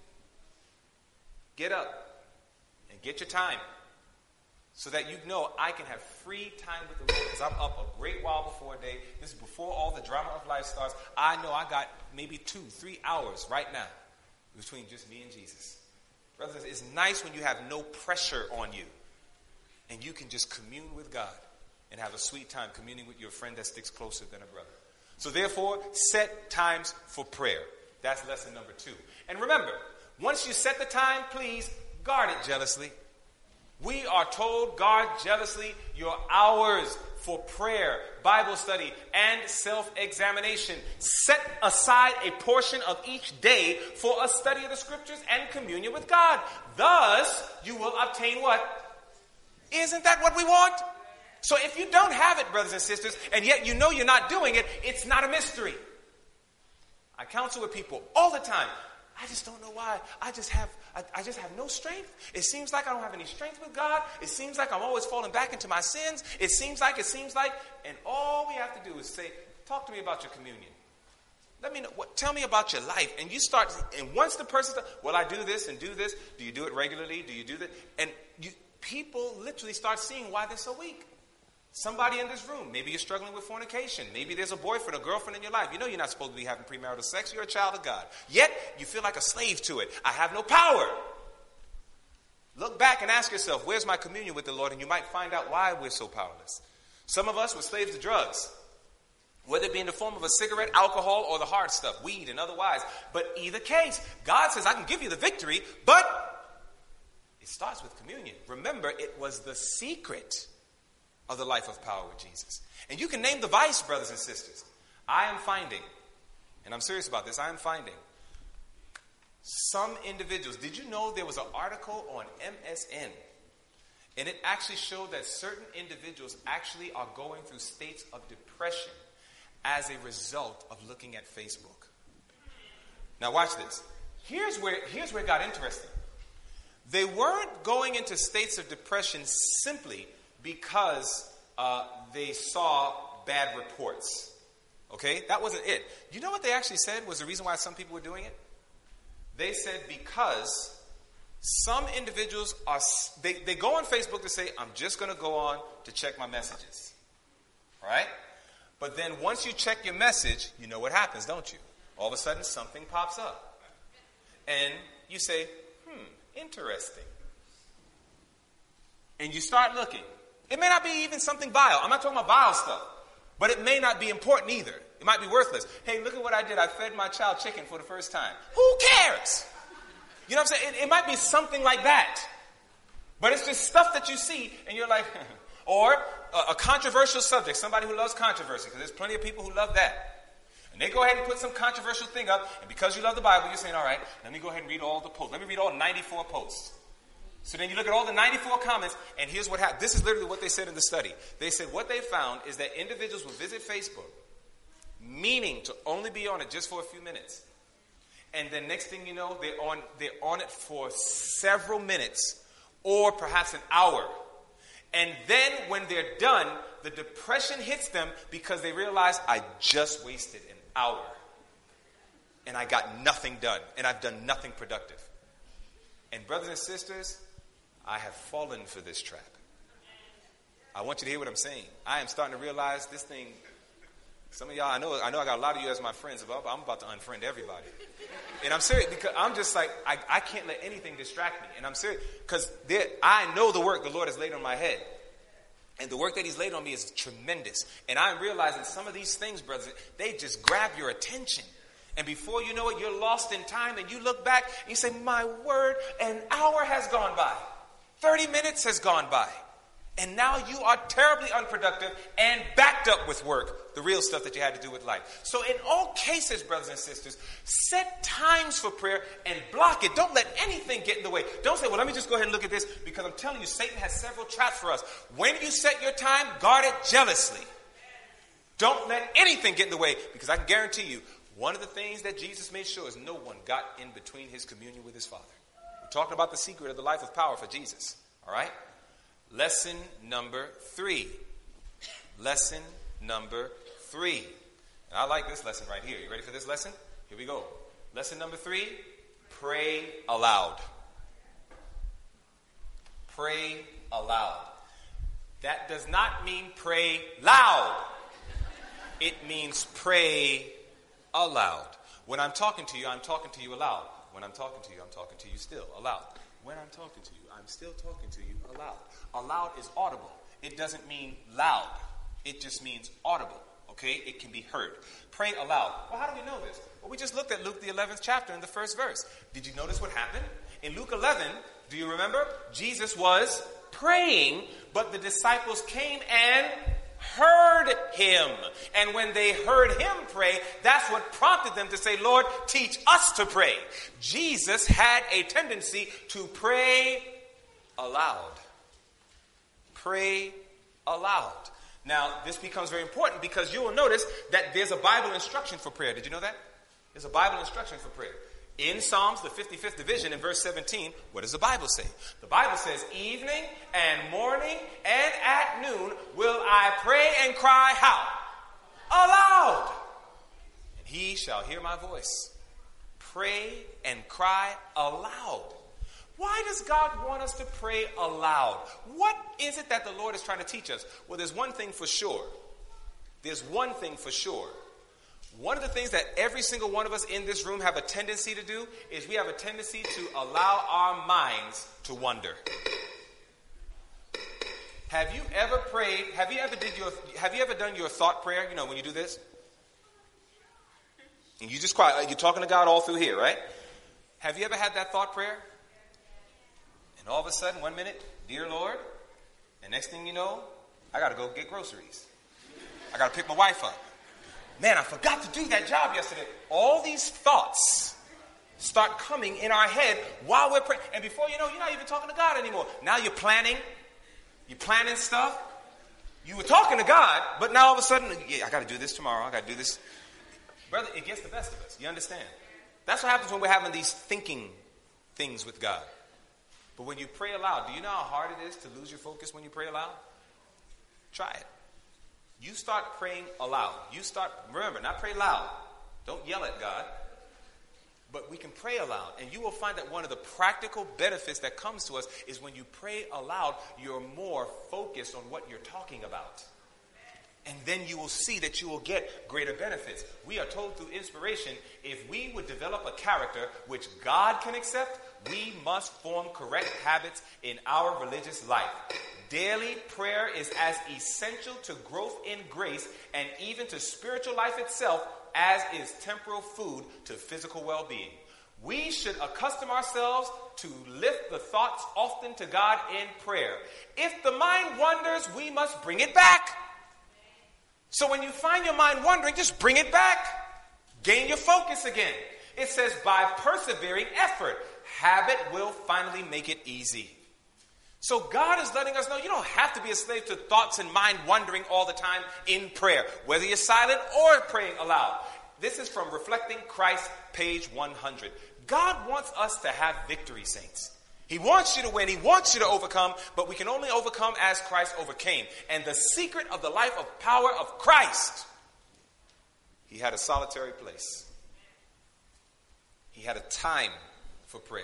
get up and get your time so that you know I can have free time with the Lord because I'm up a great while before day. This is before all the drama of life starts. I know I got maybe 2-3 hours right now between just me and Jesus. Brothers, it's nice when you have no pressure on you. And you can just commune with God and have a sweet time communing with your friend that sticks closer than a brother. So therefore, set times for prayer. That's lesson number 2. And remember, once you set the time, please guard it jealously. We are told, guard jealously your hours for prayer, Bible study, and self-examination. Set aside a portion of each day for a study of the scriptures and communion with God. Thus, you will obtain what? Isn't that what we want? So if you don't have it, brothers and sisters, and yet you know you're not doing it, it's not a mystery. I counsel with people all the time. I just don't know why. I just have no strength. It seems like I don't have any strength with God. It seems like I'm always falling back into my sins. It seems like. And all we have to do is say, talk to me about your communion. Let me know. Tell me about your life. And you start, and once the person says, well, I do this and do this. Do you do it regularly? Do you do that? And people literally start seeing why they're so weak. Somebody in this room, maybe you're struggling with fornication. Maybe there's a boyfriend or girlfriend in your life. You know you're not supposed to be having premarital sex. You're a child of God. Yet, you feel like a slave to it. I have no power. Look back and ask yourself, where's my communion with the Lord? And you might find out why we're so powerless. Some of us were slaves to drugs. Whether it be in the form of a cigarette, alcohol, or the hard stuff, weed and otherwise. But either case, God says, I can give you the victory, but it starts with communion. Remember, it was the secret of the life of power with Jesus. And you can name the vice, brothers and sisters. I am finding, and I'm serious about this, I am finding some individuals. Did you know there was an article on MSN? And it actually showed that certain individuals actually are going through states of depression as a result of looking at Facebook. Now watch this. Here's where it got interesting. They weren't going into states of depression simply because they saw bad reports. Okay? That wasn't it. You know what they actually said was the reason why some people were doing it? They said because some individuals they go on Facebook to say, I'm just going to go on to check my messages. Right? But then once you check your message, you know what happens, don't you? All of a sudden something pops up. And you say, interesting. And you start looking. It may not be even something vile. I'm not talking about vile stuff. But it may not be important either. It might be worthless. Hey, look at what I did. I fed my child chicken for the first time. Who cares? You know what I'm saying? It might be something like that. But it's just stuff that you see and you're like, or a controversial subject. Somebody who loves controversy, because there's plenty of people who love that. And they go ahead and put some controversial thing up. And because you love the Bible, you're saying, all right, let me go ahead and read all the posts. Let me read all 94 posts. So then you look at all the 94 comments, and here's what happened. This is literally what they said in the study. They said what they found is that individuals will visit Facebook, meaning to only be on it just for a few minutes. And then next thing you know, they're on it for several minutes or perhaps an hour. And then when they're done, the depression hits them because they realize I just wasted an hour. And I got nothing done. And I've done nothing productive. And brothers and sisters, I have fallen for this trap. I want you to hear what I'm saying. I am starting to realize this thing. Some of y'all, I know I got a lot of you as my friends, but I'm about to unfriend everybody. And I'm serious because I'm just like, I can't let anything distract me. And I'm serious because I know the work the Lord has laid on my head. And the work that he's laid on me is tremendous. And I'm realizing some of these things, brothers, they just grab your attention. And before you know it, you're lost in time and you look back and you say, my word, an hour has gone by. 30 minutes has gone by. And now you are terribly unproductive and backed up with work, the real stuff that you had to do with life. So in all cases, brothers and sisters, set times for prayer and block it. Don't let anything get in the way. Don't say, well, let me just go ahead and look at this, because I'm telling you, Satan has several traps for us. When you set your time, guard it jealously. Don't let anything get in the way, because I can guarantee you, one of the things that Jesus made sure is no one got in between his communion with his Father. We're talking about the secret of the life of power for Jesus. All right? Lesson number 3. Lesson number 3. And I like this lesson right here. You ready for this lesson? Here we go. Lesson number 3. Pray aloud. Pray aloud. That does not mean pray loud. It means pray aloud. When I'm talking to you, I'm talking to you aloud. When I'm talking to you, I'm talking to you still aloud. When I'm talking to you, I'm still talking to you aloud. Aloud is audible. It doesn't mean loud. It just means audible. Okay? It can be heard. Pray aloud. Well, how do we know this? Well, we just looked at Luke the 11th chapter in the first verse. Did you notice what happened? In Luke 11, do you remember? Jesus was praying, but the disciples came and heard him. And when they heard him pray, that's what prompted them to say, Lord, teach us to pray. Jesus had a tendency to pray aloud. Pray aloud. Now, this becomes very important because you will notice that there's a Bible instruction for prayer. Did you know that? There's a Bible instruction for prayer. In Psalms, the 55th division, in verse 17, what does the Bible say? The Bible says, evening and morning and at noon will I pray and cry how? Aloud. And he shall hear my voice. Pray and cry aloud. Why does God want us to pray aloud? What is it that the Lord is trying to teach us? Well, there's one thing for sure. There's one thing for sure. One of the things that every single one of us in this room have a tendency to do is we have a tendency to allow our minds to wander. Have you ever prayed? Have you ever done your thought prayer? You know, when you do this? And you just cry. You're talking to God all through here, right? Have you ever had that thought prayer? And all of a sudden, 1 minute, dear Lord, and next thing you know, I got to go get groceries. I got to pick my wife up. Man, I forgot to do that job yesterday. All these thoughts start coming in our head while we're praying. And before you know, you're not even talking to God anymore. Now you're planning. You're planning stuff. You were talking to God, but now all of a sudden, yeah, I got to do this tomorrow. I got to do this. Brother, it gets the best of us. You understand? That's what happens when we're having these thinking things with God. But when you pray aloud, do you know how hard it is to lose your focus when you pray aloud? Try it. You start praying aloud. Remember, not pray loud. Don't yell at God. But we can pray aloud. And you will find that one of the practical benefits that comes to us is when you pray aloud, you're more focused on what you're talking about. And then you will see that you will get greater benefits. We are told through inspiration, if we would develop a character which God can accept, we must form correct habits in our religious life. Daily prayer is as essential to growth in grace and even to spiritual life itself as is temporal food to physical well-being. We should accustom ourselves to lift the thoughts often to God in prayer. If the mind wanders, we must bring it back. So when you find your mind wandering, just bring it back. Gain your focus again. It says by persevering effort, habit will finally make it easy. So God is letting us know you don't have to be a slave to thoughts and mind wandering all the time in prayer, whether you're silent or praying aloud. This is from Reflecting Christ, page 100. God wants us to have victory, saints. He wants you to win. He wants you to overcome, but we can only overcome as Christ overcame. And the secret of the life of power of Christ, he had a solitary place. He had a time for prayer.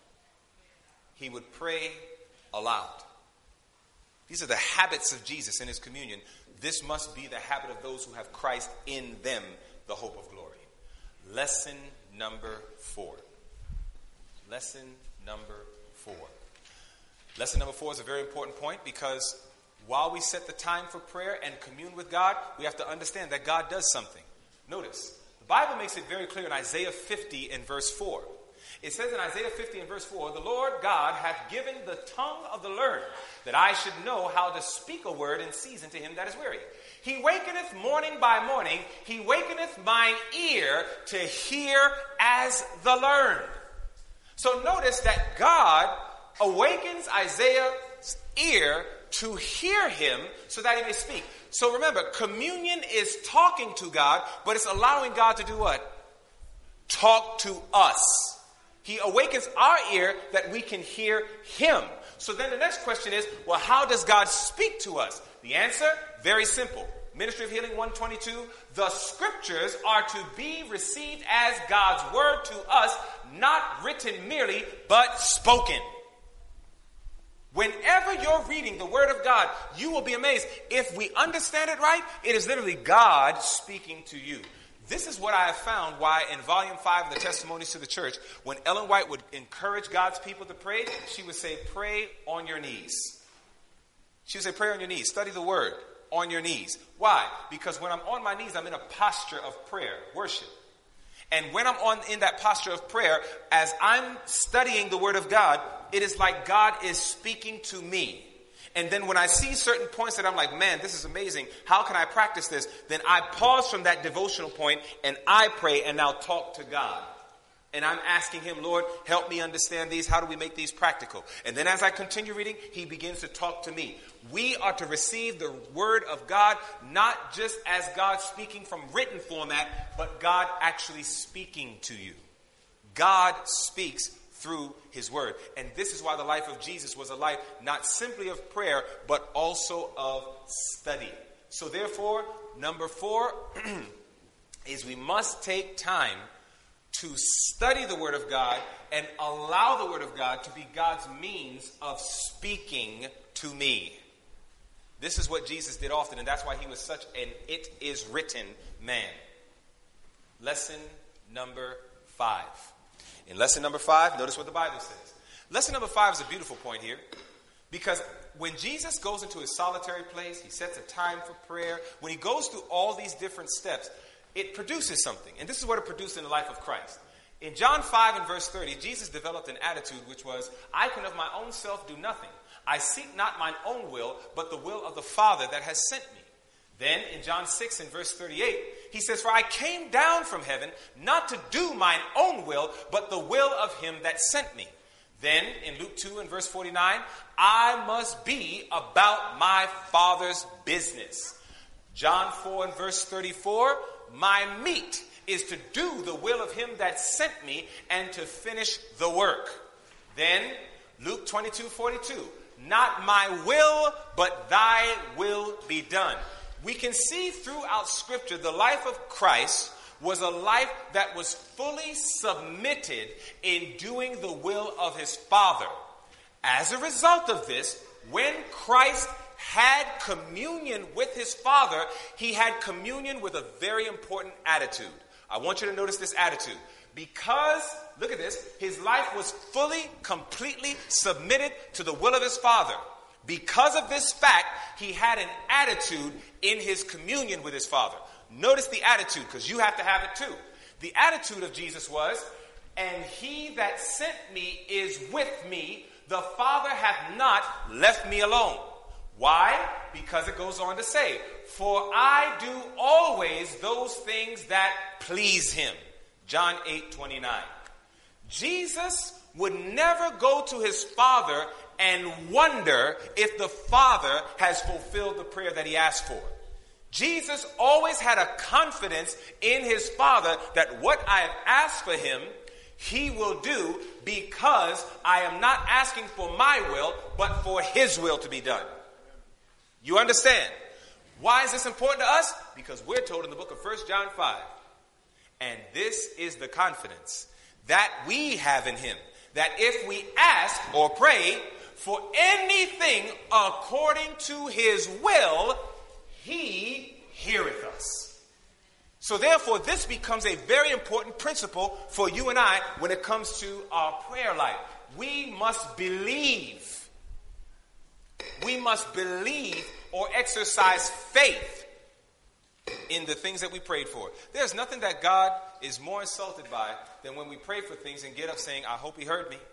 He would pray aloud. These are the habits of Jesus in his communion. This must be the habit of those who have Christ in them, the hope of glory. Lesson number 4. Lesson number 4. Lesson number 4 is a very important point because while we set the time for prayer and commune with God, we have to understand that God does something. Notice, the Bible makes it very clear in Isaiah 50 and verse 4. It says in Isaiah 50 and verse 4, the Lord God hath given the tongue of the learned, that I should know how to speak a word in season to him that is weary. He wakeneth morning by morning, he wakeneth mine ear to hear as the learned. So notice that God awakens Isaiah's ear to hear him so that he may speak. So remember, communion is talking to God, but it's allowing God to do what? Talk to us. He awakens our ear that we can hear him. So then the next question is, well, how does God speak to us? The answer, very simple. Ministry of Healing 122, the scriptures are to be received as God's word to us, not written merely, but spoken. Whenever you're reading the word of God, you will be amazed. If we understand it right, it is literally God speaking to you. This is what I have found why in volume 5 of the Testimonies to the Church, when Ellen White would encourage God's people to pray, she would say, pray on your knees. She would say, pray on your knees. Study the word on your knees. Why? Because when I'm on my knees, I'm in a posture of prayer, worship. And when I'm in that posture of prayer, as I'm studying the word of God, it is like God is speaking to me. And then when I see certain points that I'm like, man, this is amazing. How can I practice this? Then I pause from that devotional point and I pray and now talk to God. And I'm asking him, Lord, help me understand these. How do we make these practical? And then as I continue reading, he begins to talk to me. We are to receive the word of God, not just as God speaking from written format, but God actually speaking to you. God speaks through his word. And this is why the life of Jesus was a life not simply of prayer, but also of study. So therefore, number 4 is we must take time to study the word of God and allow the word of God to be God's means of speaking to me. This is what Jesus did often, and that's why he was such an it is written man. Lesson number 5. In lesson number 5, notice what the Bible says. Lesson number 5 is a beautiful point here, because when Jesus goes into his solitary place, he sets a time for prayer. When he goes through all these different steps, it produces something. And this is what it produced in the life of Christ. In John 5 and verse 30, Jesus developed an attitude which was, I can of my own self do nothing. I seek not mine own will, but the will of the Father that has sent me. Then in John 6 and verse 38, he says, for I came down from heaven not to do mine own will, but the will of him that sent me. Then in Luke 2 and verse 49, I must be about my Father's business. John 4 and verse 34, my meat is to do the will of him that sent me and to finish the work. Then Luke 22:42, not my will, but thy will be done. We can see throughout Scripture the life of Christ was a life that was fully submitted in doing the will of his Father. As a result of this, when Christ had communion with his Father, he had communion with a very important attitude. I want you to notice this attitude. Because, look at this, his life was fully, completely submitted to the will of his Father. Because of this fact, he had an attitude in his communion with his Father. Notice the attitude, because you have to have it too. The attitude of Jesus was, and he that sent me is with me. The Father hath not left me alone. Why? Because it goes on to say, for I do always those things that please him. John 8:29. Jesus would never go to his Father and wonder if the Father has fulfilled the prayer that he asked for. Jesus always had a confidence in his Father that what I have asked for him, he will do, because I am not asking for my will, but for his will to be done. You understand? Why is this important to us? Because we're told in the book of 1 John 5, and this is the confidence that we have in him, that if we ask or pray for anything according to his will, he heareth us. So therefore, this becomes a very important principle for you and I when it comes to our prayer life. We must believe. We must believe or exercise faith in the things that we prayed for. There's nothing that God is more insulted by than when we pray for things and get up saying, I hope he heard me.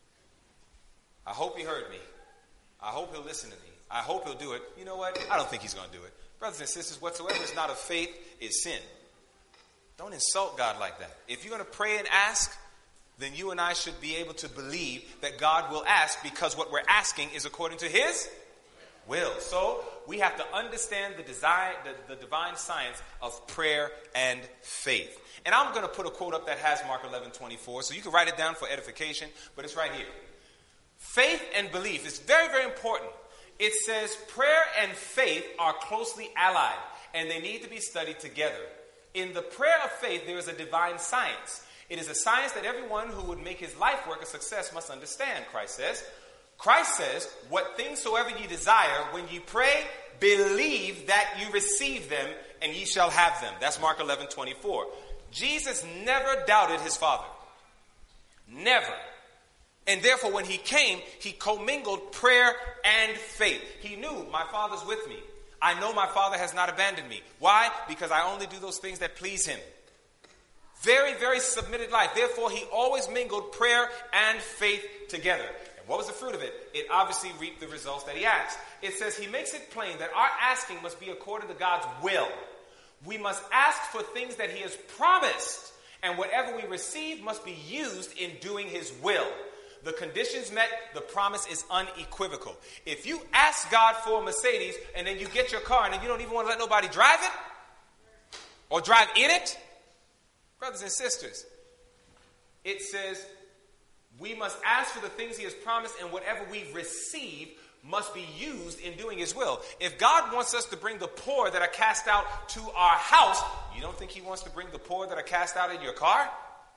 I hope he heard me. I hope he'll listen to me. I hope he'll do it. You know what? I don't think he's going to do it. Brothers and sisters, whatsoever is not of faith is sin. Don't insult God like that. If you're going to pray and ask, then you and I should be able to believe that God will ask, because what we're asking is according to his. will. So we have to understand the divine science of prayer and faith. And I'm going to put a quote up that has Mark 11:24, so you can write it down for edification, but it's right here. Faith and belief is very, very important. It says prayer and faith are closely allied, and they need to be studied together. In the prayer of faith, there is a divine science. It is a science that everyone who would make his life work a success must understand, Christ says. Christ says, what things soever ye desire, when ye pray, believe that you receive them, and ye shall have them. That's Mark 11:24. Jesus never doubted his Father. Never. And therefore, when he came, he commingled prayer and faith. He knew, my Father's with me. I know my Father has not abandoned me. Why? Because I only do those things that please him. Very, very submitted life. Therefore, he always mingled prayer and faith together. And what was the fruit of it? It obviously reaped the results that he asked. It says he makes it plain that our asking must be according to God's will. We must ask for things that he has promised. And whatever we receive must be used in doing his will. The conditions met, the promise is unequivocal. If you ask God for a Mercedes and then you get your car and then you don't even want to let nobody drive it or drive in it, brothers and sisters, it says we must ask for the things he has promised, and whatever we receive must be used in doing his will. If God wants us to bring the poor that are cast out to our house, you don't think he wants to bring the poor that are cast out in your car?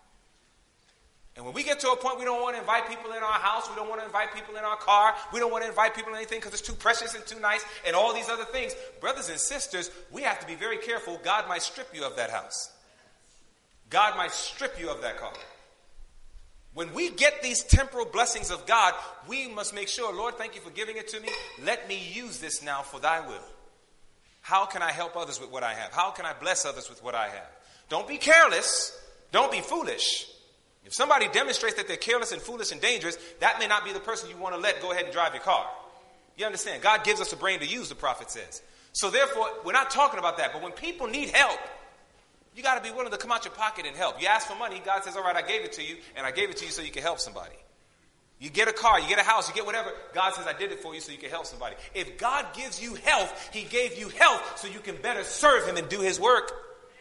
And when we get to a point we don't want to invite people in our house, we don't want to invite people in our car, we don't want to invite people in anything because it's too precious and too nice and all these other things, brothers and sisters, we have to be very careful. God might strip you of that house. God might strip you of that car. When we get these temporal blessings of God, we must make sure, Lord, thank you for giving it to me. Let me use this now for thy will. How can I help others with what I have? How can I bless others with what I have? Don't be careless. Don't be foolish. If somebody demonstrates that they're careless and foolish and dangerous, that may not be the person you want to let go ahead and drive your car. You understand? God gives us a brain to use, the prophet says. So therefore, we're not talking about that. But when people need help, you got to be willing to come out your pocket and help. You ask for money, God says, all right, I gave it to you, and I gave it to you so you can help somebody. You get a car, you get a house, you get whatever. God says, I did it for you so you can help somebody. If God gives you health, he gave you health so you can better serve him and do his work.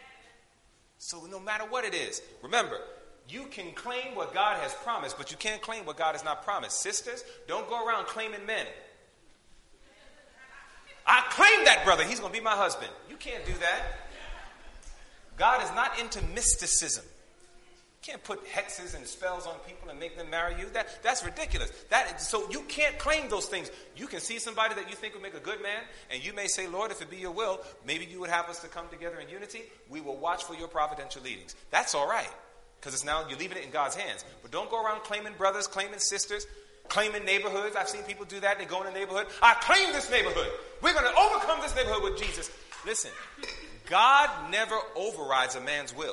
So no matter what it is, remember, you can claim what God has promised, but you can't claim what God has not promised. Sisters, don't go around claiming men. I claim that brother, he's going to be my husband. You can't do that. God is not into mysticism. You can't put hexes and spells on people and make them marry you. That's ridiculous. So you can't claim those things. You can see somebody that you think would make a good man, and you may say, Lord, if it be your will, maybe you would have us to come together in unity. We will watch for your providential leadings. That's all right, because it's now you're leaving it in God's hands. But don't go around claiming brothers, claiming sisters, claiming neighborhoods. I've seen people do that. They go in a neighborhood. I claim this neighborhood. We're going to overcome this neighborhood with Jesus. Listen, God never overrides a man's will.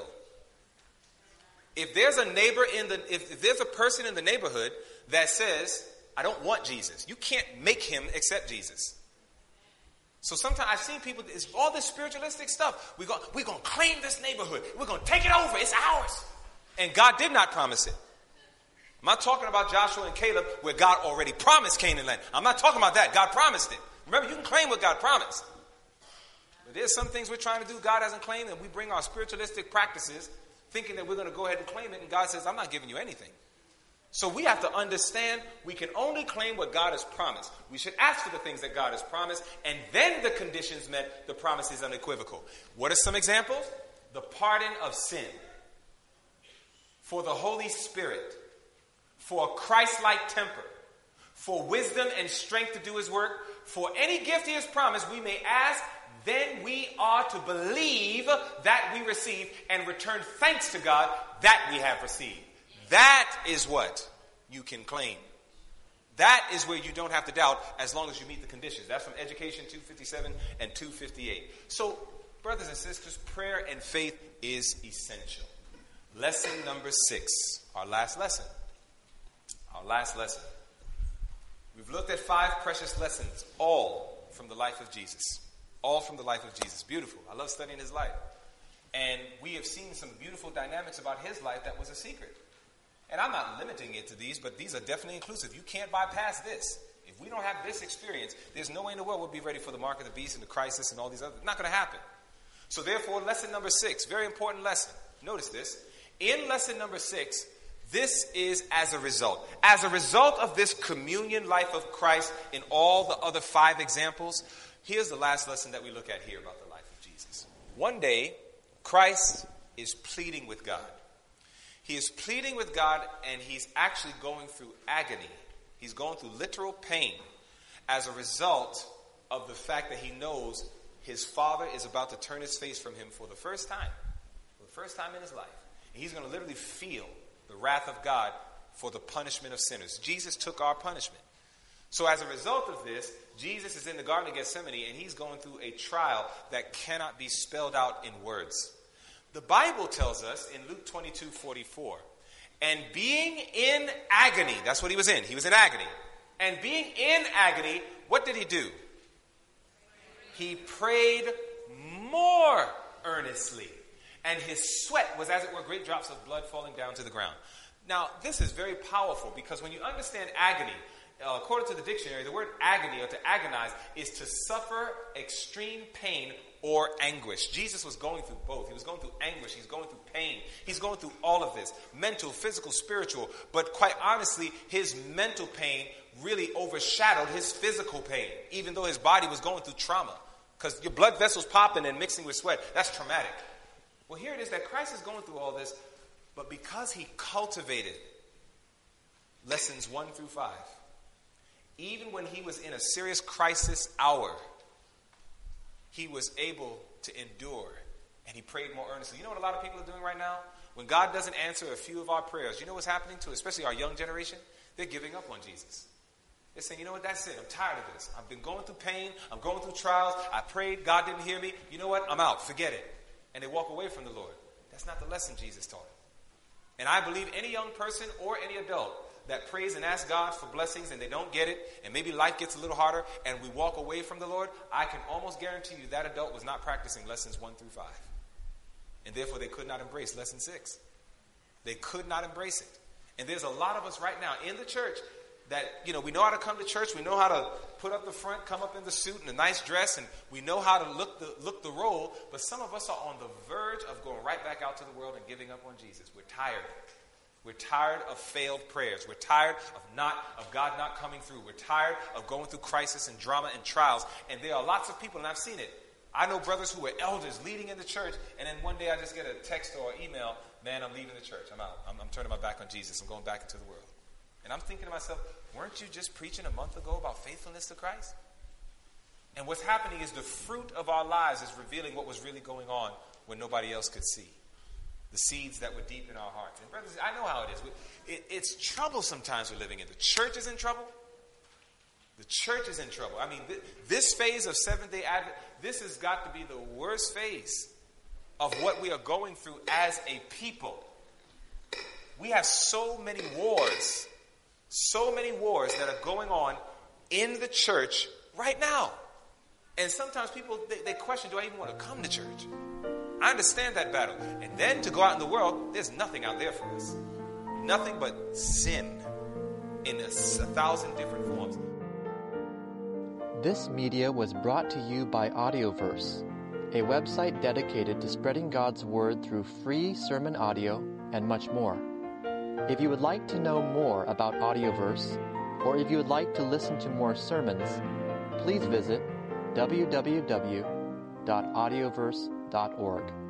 If there's a neighbor if there's a person in the neighborhood that says, I don't want Jesus, you can't make him accept Jesus. So sometimes I've seen people, it's all this spiritualistic stuff. We're going to claim this neighborhood. We're going to take it over. It's ours. And God did not promise it. I'm not talking about Joshua and Caleb where God already promised Canaan land. I'm not talking about that. God promised it. Remember, you can claim what God promised. But there's some things we're trying to do God hasn't claimed, and we bring our spiritualistic practices thinking that we're going to go ahead and claim it, and God says, I'm not giving you anything. So we have to understand we can only claim what God has promised. We should ask for the things that God has promised, and then the conditions met, the promise is unequivocal. What are some examples? The pardon of sin, for the Holy Spirit, for a Christ-like temper, for wisdom and strength to do his work, for any gift he has promised, we may ask, then we are to believe that we receive and return thanks to God that we have received. That is what you can claim. That is where you don't have to doubt as long as you meet the conditions. That's from Education 257 and 258. So, brothers and sisters, prayer and faith is essential. Lesson number 6, our last lesson. Our last lesson. We've looked at 5 precious lessons, all from the life of Jesus. All from the life of Jesus. Beautiful. I love studying his life. And we have seen some beautiful dynamics about his life that was a secret. And I'm not limiting it to these, but these are definitely inclusive. You can't bypass this. If If we don't have this experience, there's no way in the world we'll be ready for the mark of the beast and the crisis and all these other. It's not going to happen. So therefore, lesson number 6, very important lesson. Notice this. In lesson number 6, this is as a result. As a result of this communion life of Christ in all the other 5 examples, here's the last lesson that we look at here about the life of Jesus. One day, Christ is pleading with God. He is pleading with God, and he's actually going through agony. He's going through literal pain as a result of the fact that he knows his Father is about to turn his face from him for the first time. For the first time in his life. And he's going to literally feel the wrath of God for the punishment of sinners. Jesus took our punishment. So as a result of this, Jesus is in the Garden of Gethsemane, and he's going through a trial that cannot be spelled out in words. The Bible tells us in Luke 22:44, and being in agony, that's what he was in. He was in agony. And being in agony, what did he do? He prayed more earnestly. And his sweat was, as it were, great drops of blood falling down to the ground. Now, this is very powerful because when you understand agony, according to the dictionary, the word agony or to agonize is to suffer extreme pain or anguish. Jesus was going through both. He was going through anguish. He's going through pain. He's going through all of this. Mental, physical, spiritual. But quite honestly, his mental pain really overshadowed his physical pain, even though his body was going through trauma. Because your blood vessels popping and mixing with sweat, that's traumatic. Well, here it is that Christ is going through all this, but because he cultivated lessons 1 through 5, even when he was in a serious crisis hour, he was able to endure, and he prayed more earnestly. You know what a lot of people are doing right now? When God doesn't answer a few of our prayers, you know what's happening to especially our young generation? They're giving up on Jesus. They're saying, you know what, that's it. I'm tired of this. I've been going through pain. I'm going through trials. I prayed. God didn't hear me. You know what? I'm out. Forget it. And they walk away from the Lord. That's not the lesson Jesus taught. And I believe any young person or any adult that prays and asks God for blessings and they don't get it, and maybe life gets a little harder and we walk away from the Lord, I can almost guarantee you that adult was not practicing lessons 1 through 5. And therefore they could not embrace lesson 6. They could not embrace it. And there's a lot of us right now in the church that, we know how to come to church, we know how to put up the front, come up in the suit and a nice dress, and we know how to look the role, but some of us are on the verge of going right back out to the world and giving up on Jesus. We're tired. We're tired of failed prayers. We're tired of God not coming through. We're tired of going through crisis and drama and trials. And there are lots of people, and I've seen it. I know brothers who were elders leading in the church, and then one day I just get a text or an email, man, I'm leaving the church. I'm out. I'm turning my back on Jesus. I'm going back into the world. And I'm thinking to myself, weren't you just preaching a month ago about faithfulness to Christ? And what's happening is the fruit of our lives is revealing what was really going on when nobody else could see. The seeds that were deep in our hearts. And brothers, I know how it is. It's trouble sometimes we're living in. The church is in trouble. The church is in trouble. I mean, this phase of Seventh-day Advent, this has got to be the worst phase of what we are going through as a people. We have so many wars that are going on in the church right now. And sometimes people, they question, do I even want to come to church? I understand that battle. And then to go out in the world, there's nothing out there for us. Nothing but sin in 1,000 different forms. This media was brought to you by Audioverse, a website dedicated to spreading God's Word through free sermon audio and much more. If you would like to know more about Audioverse, or if you would like to listen to more sermons, please visit www.audioverse.org.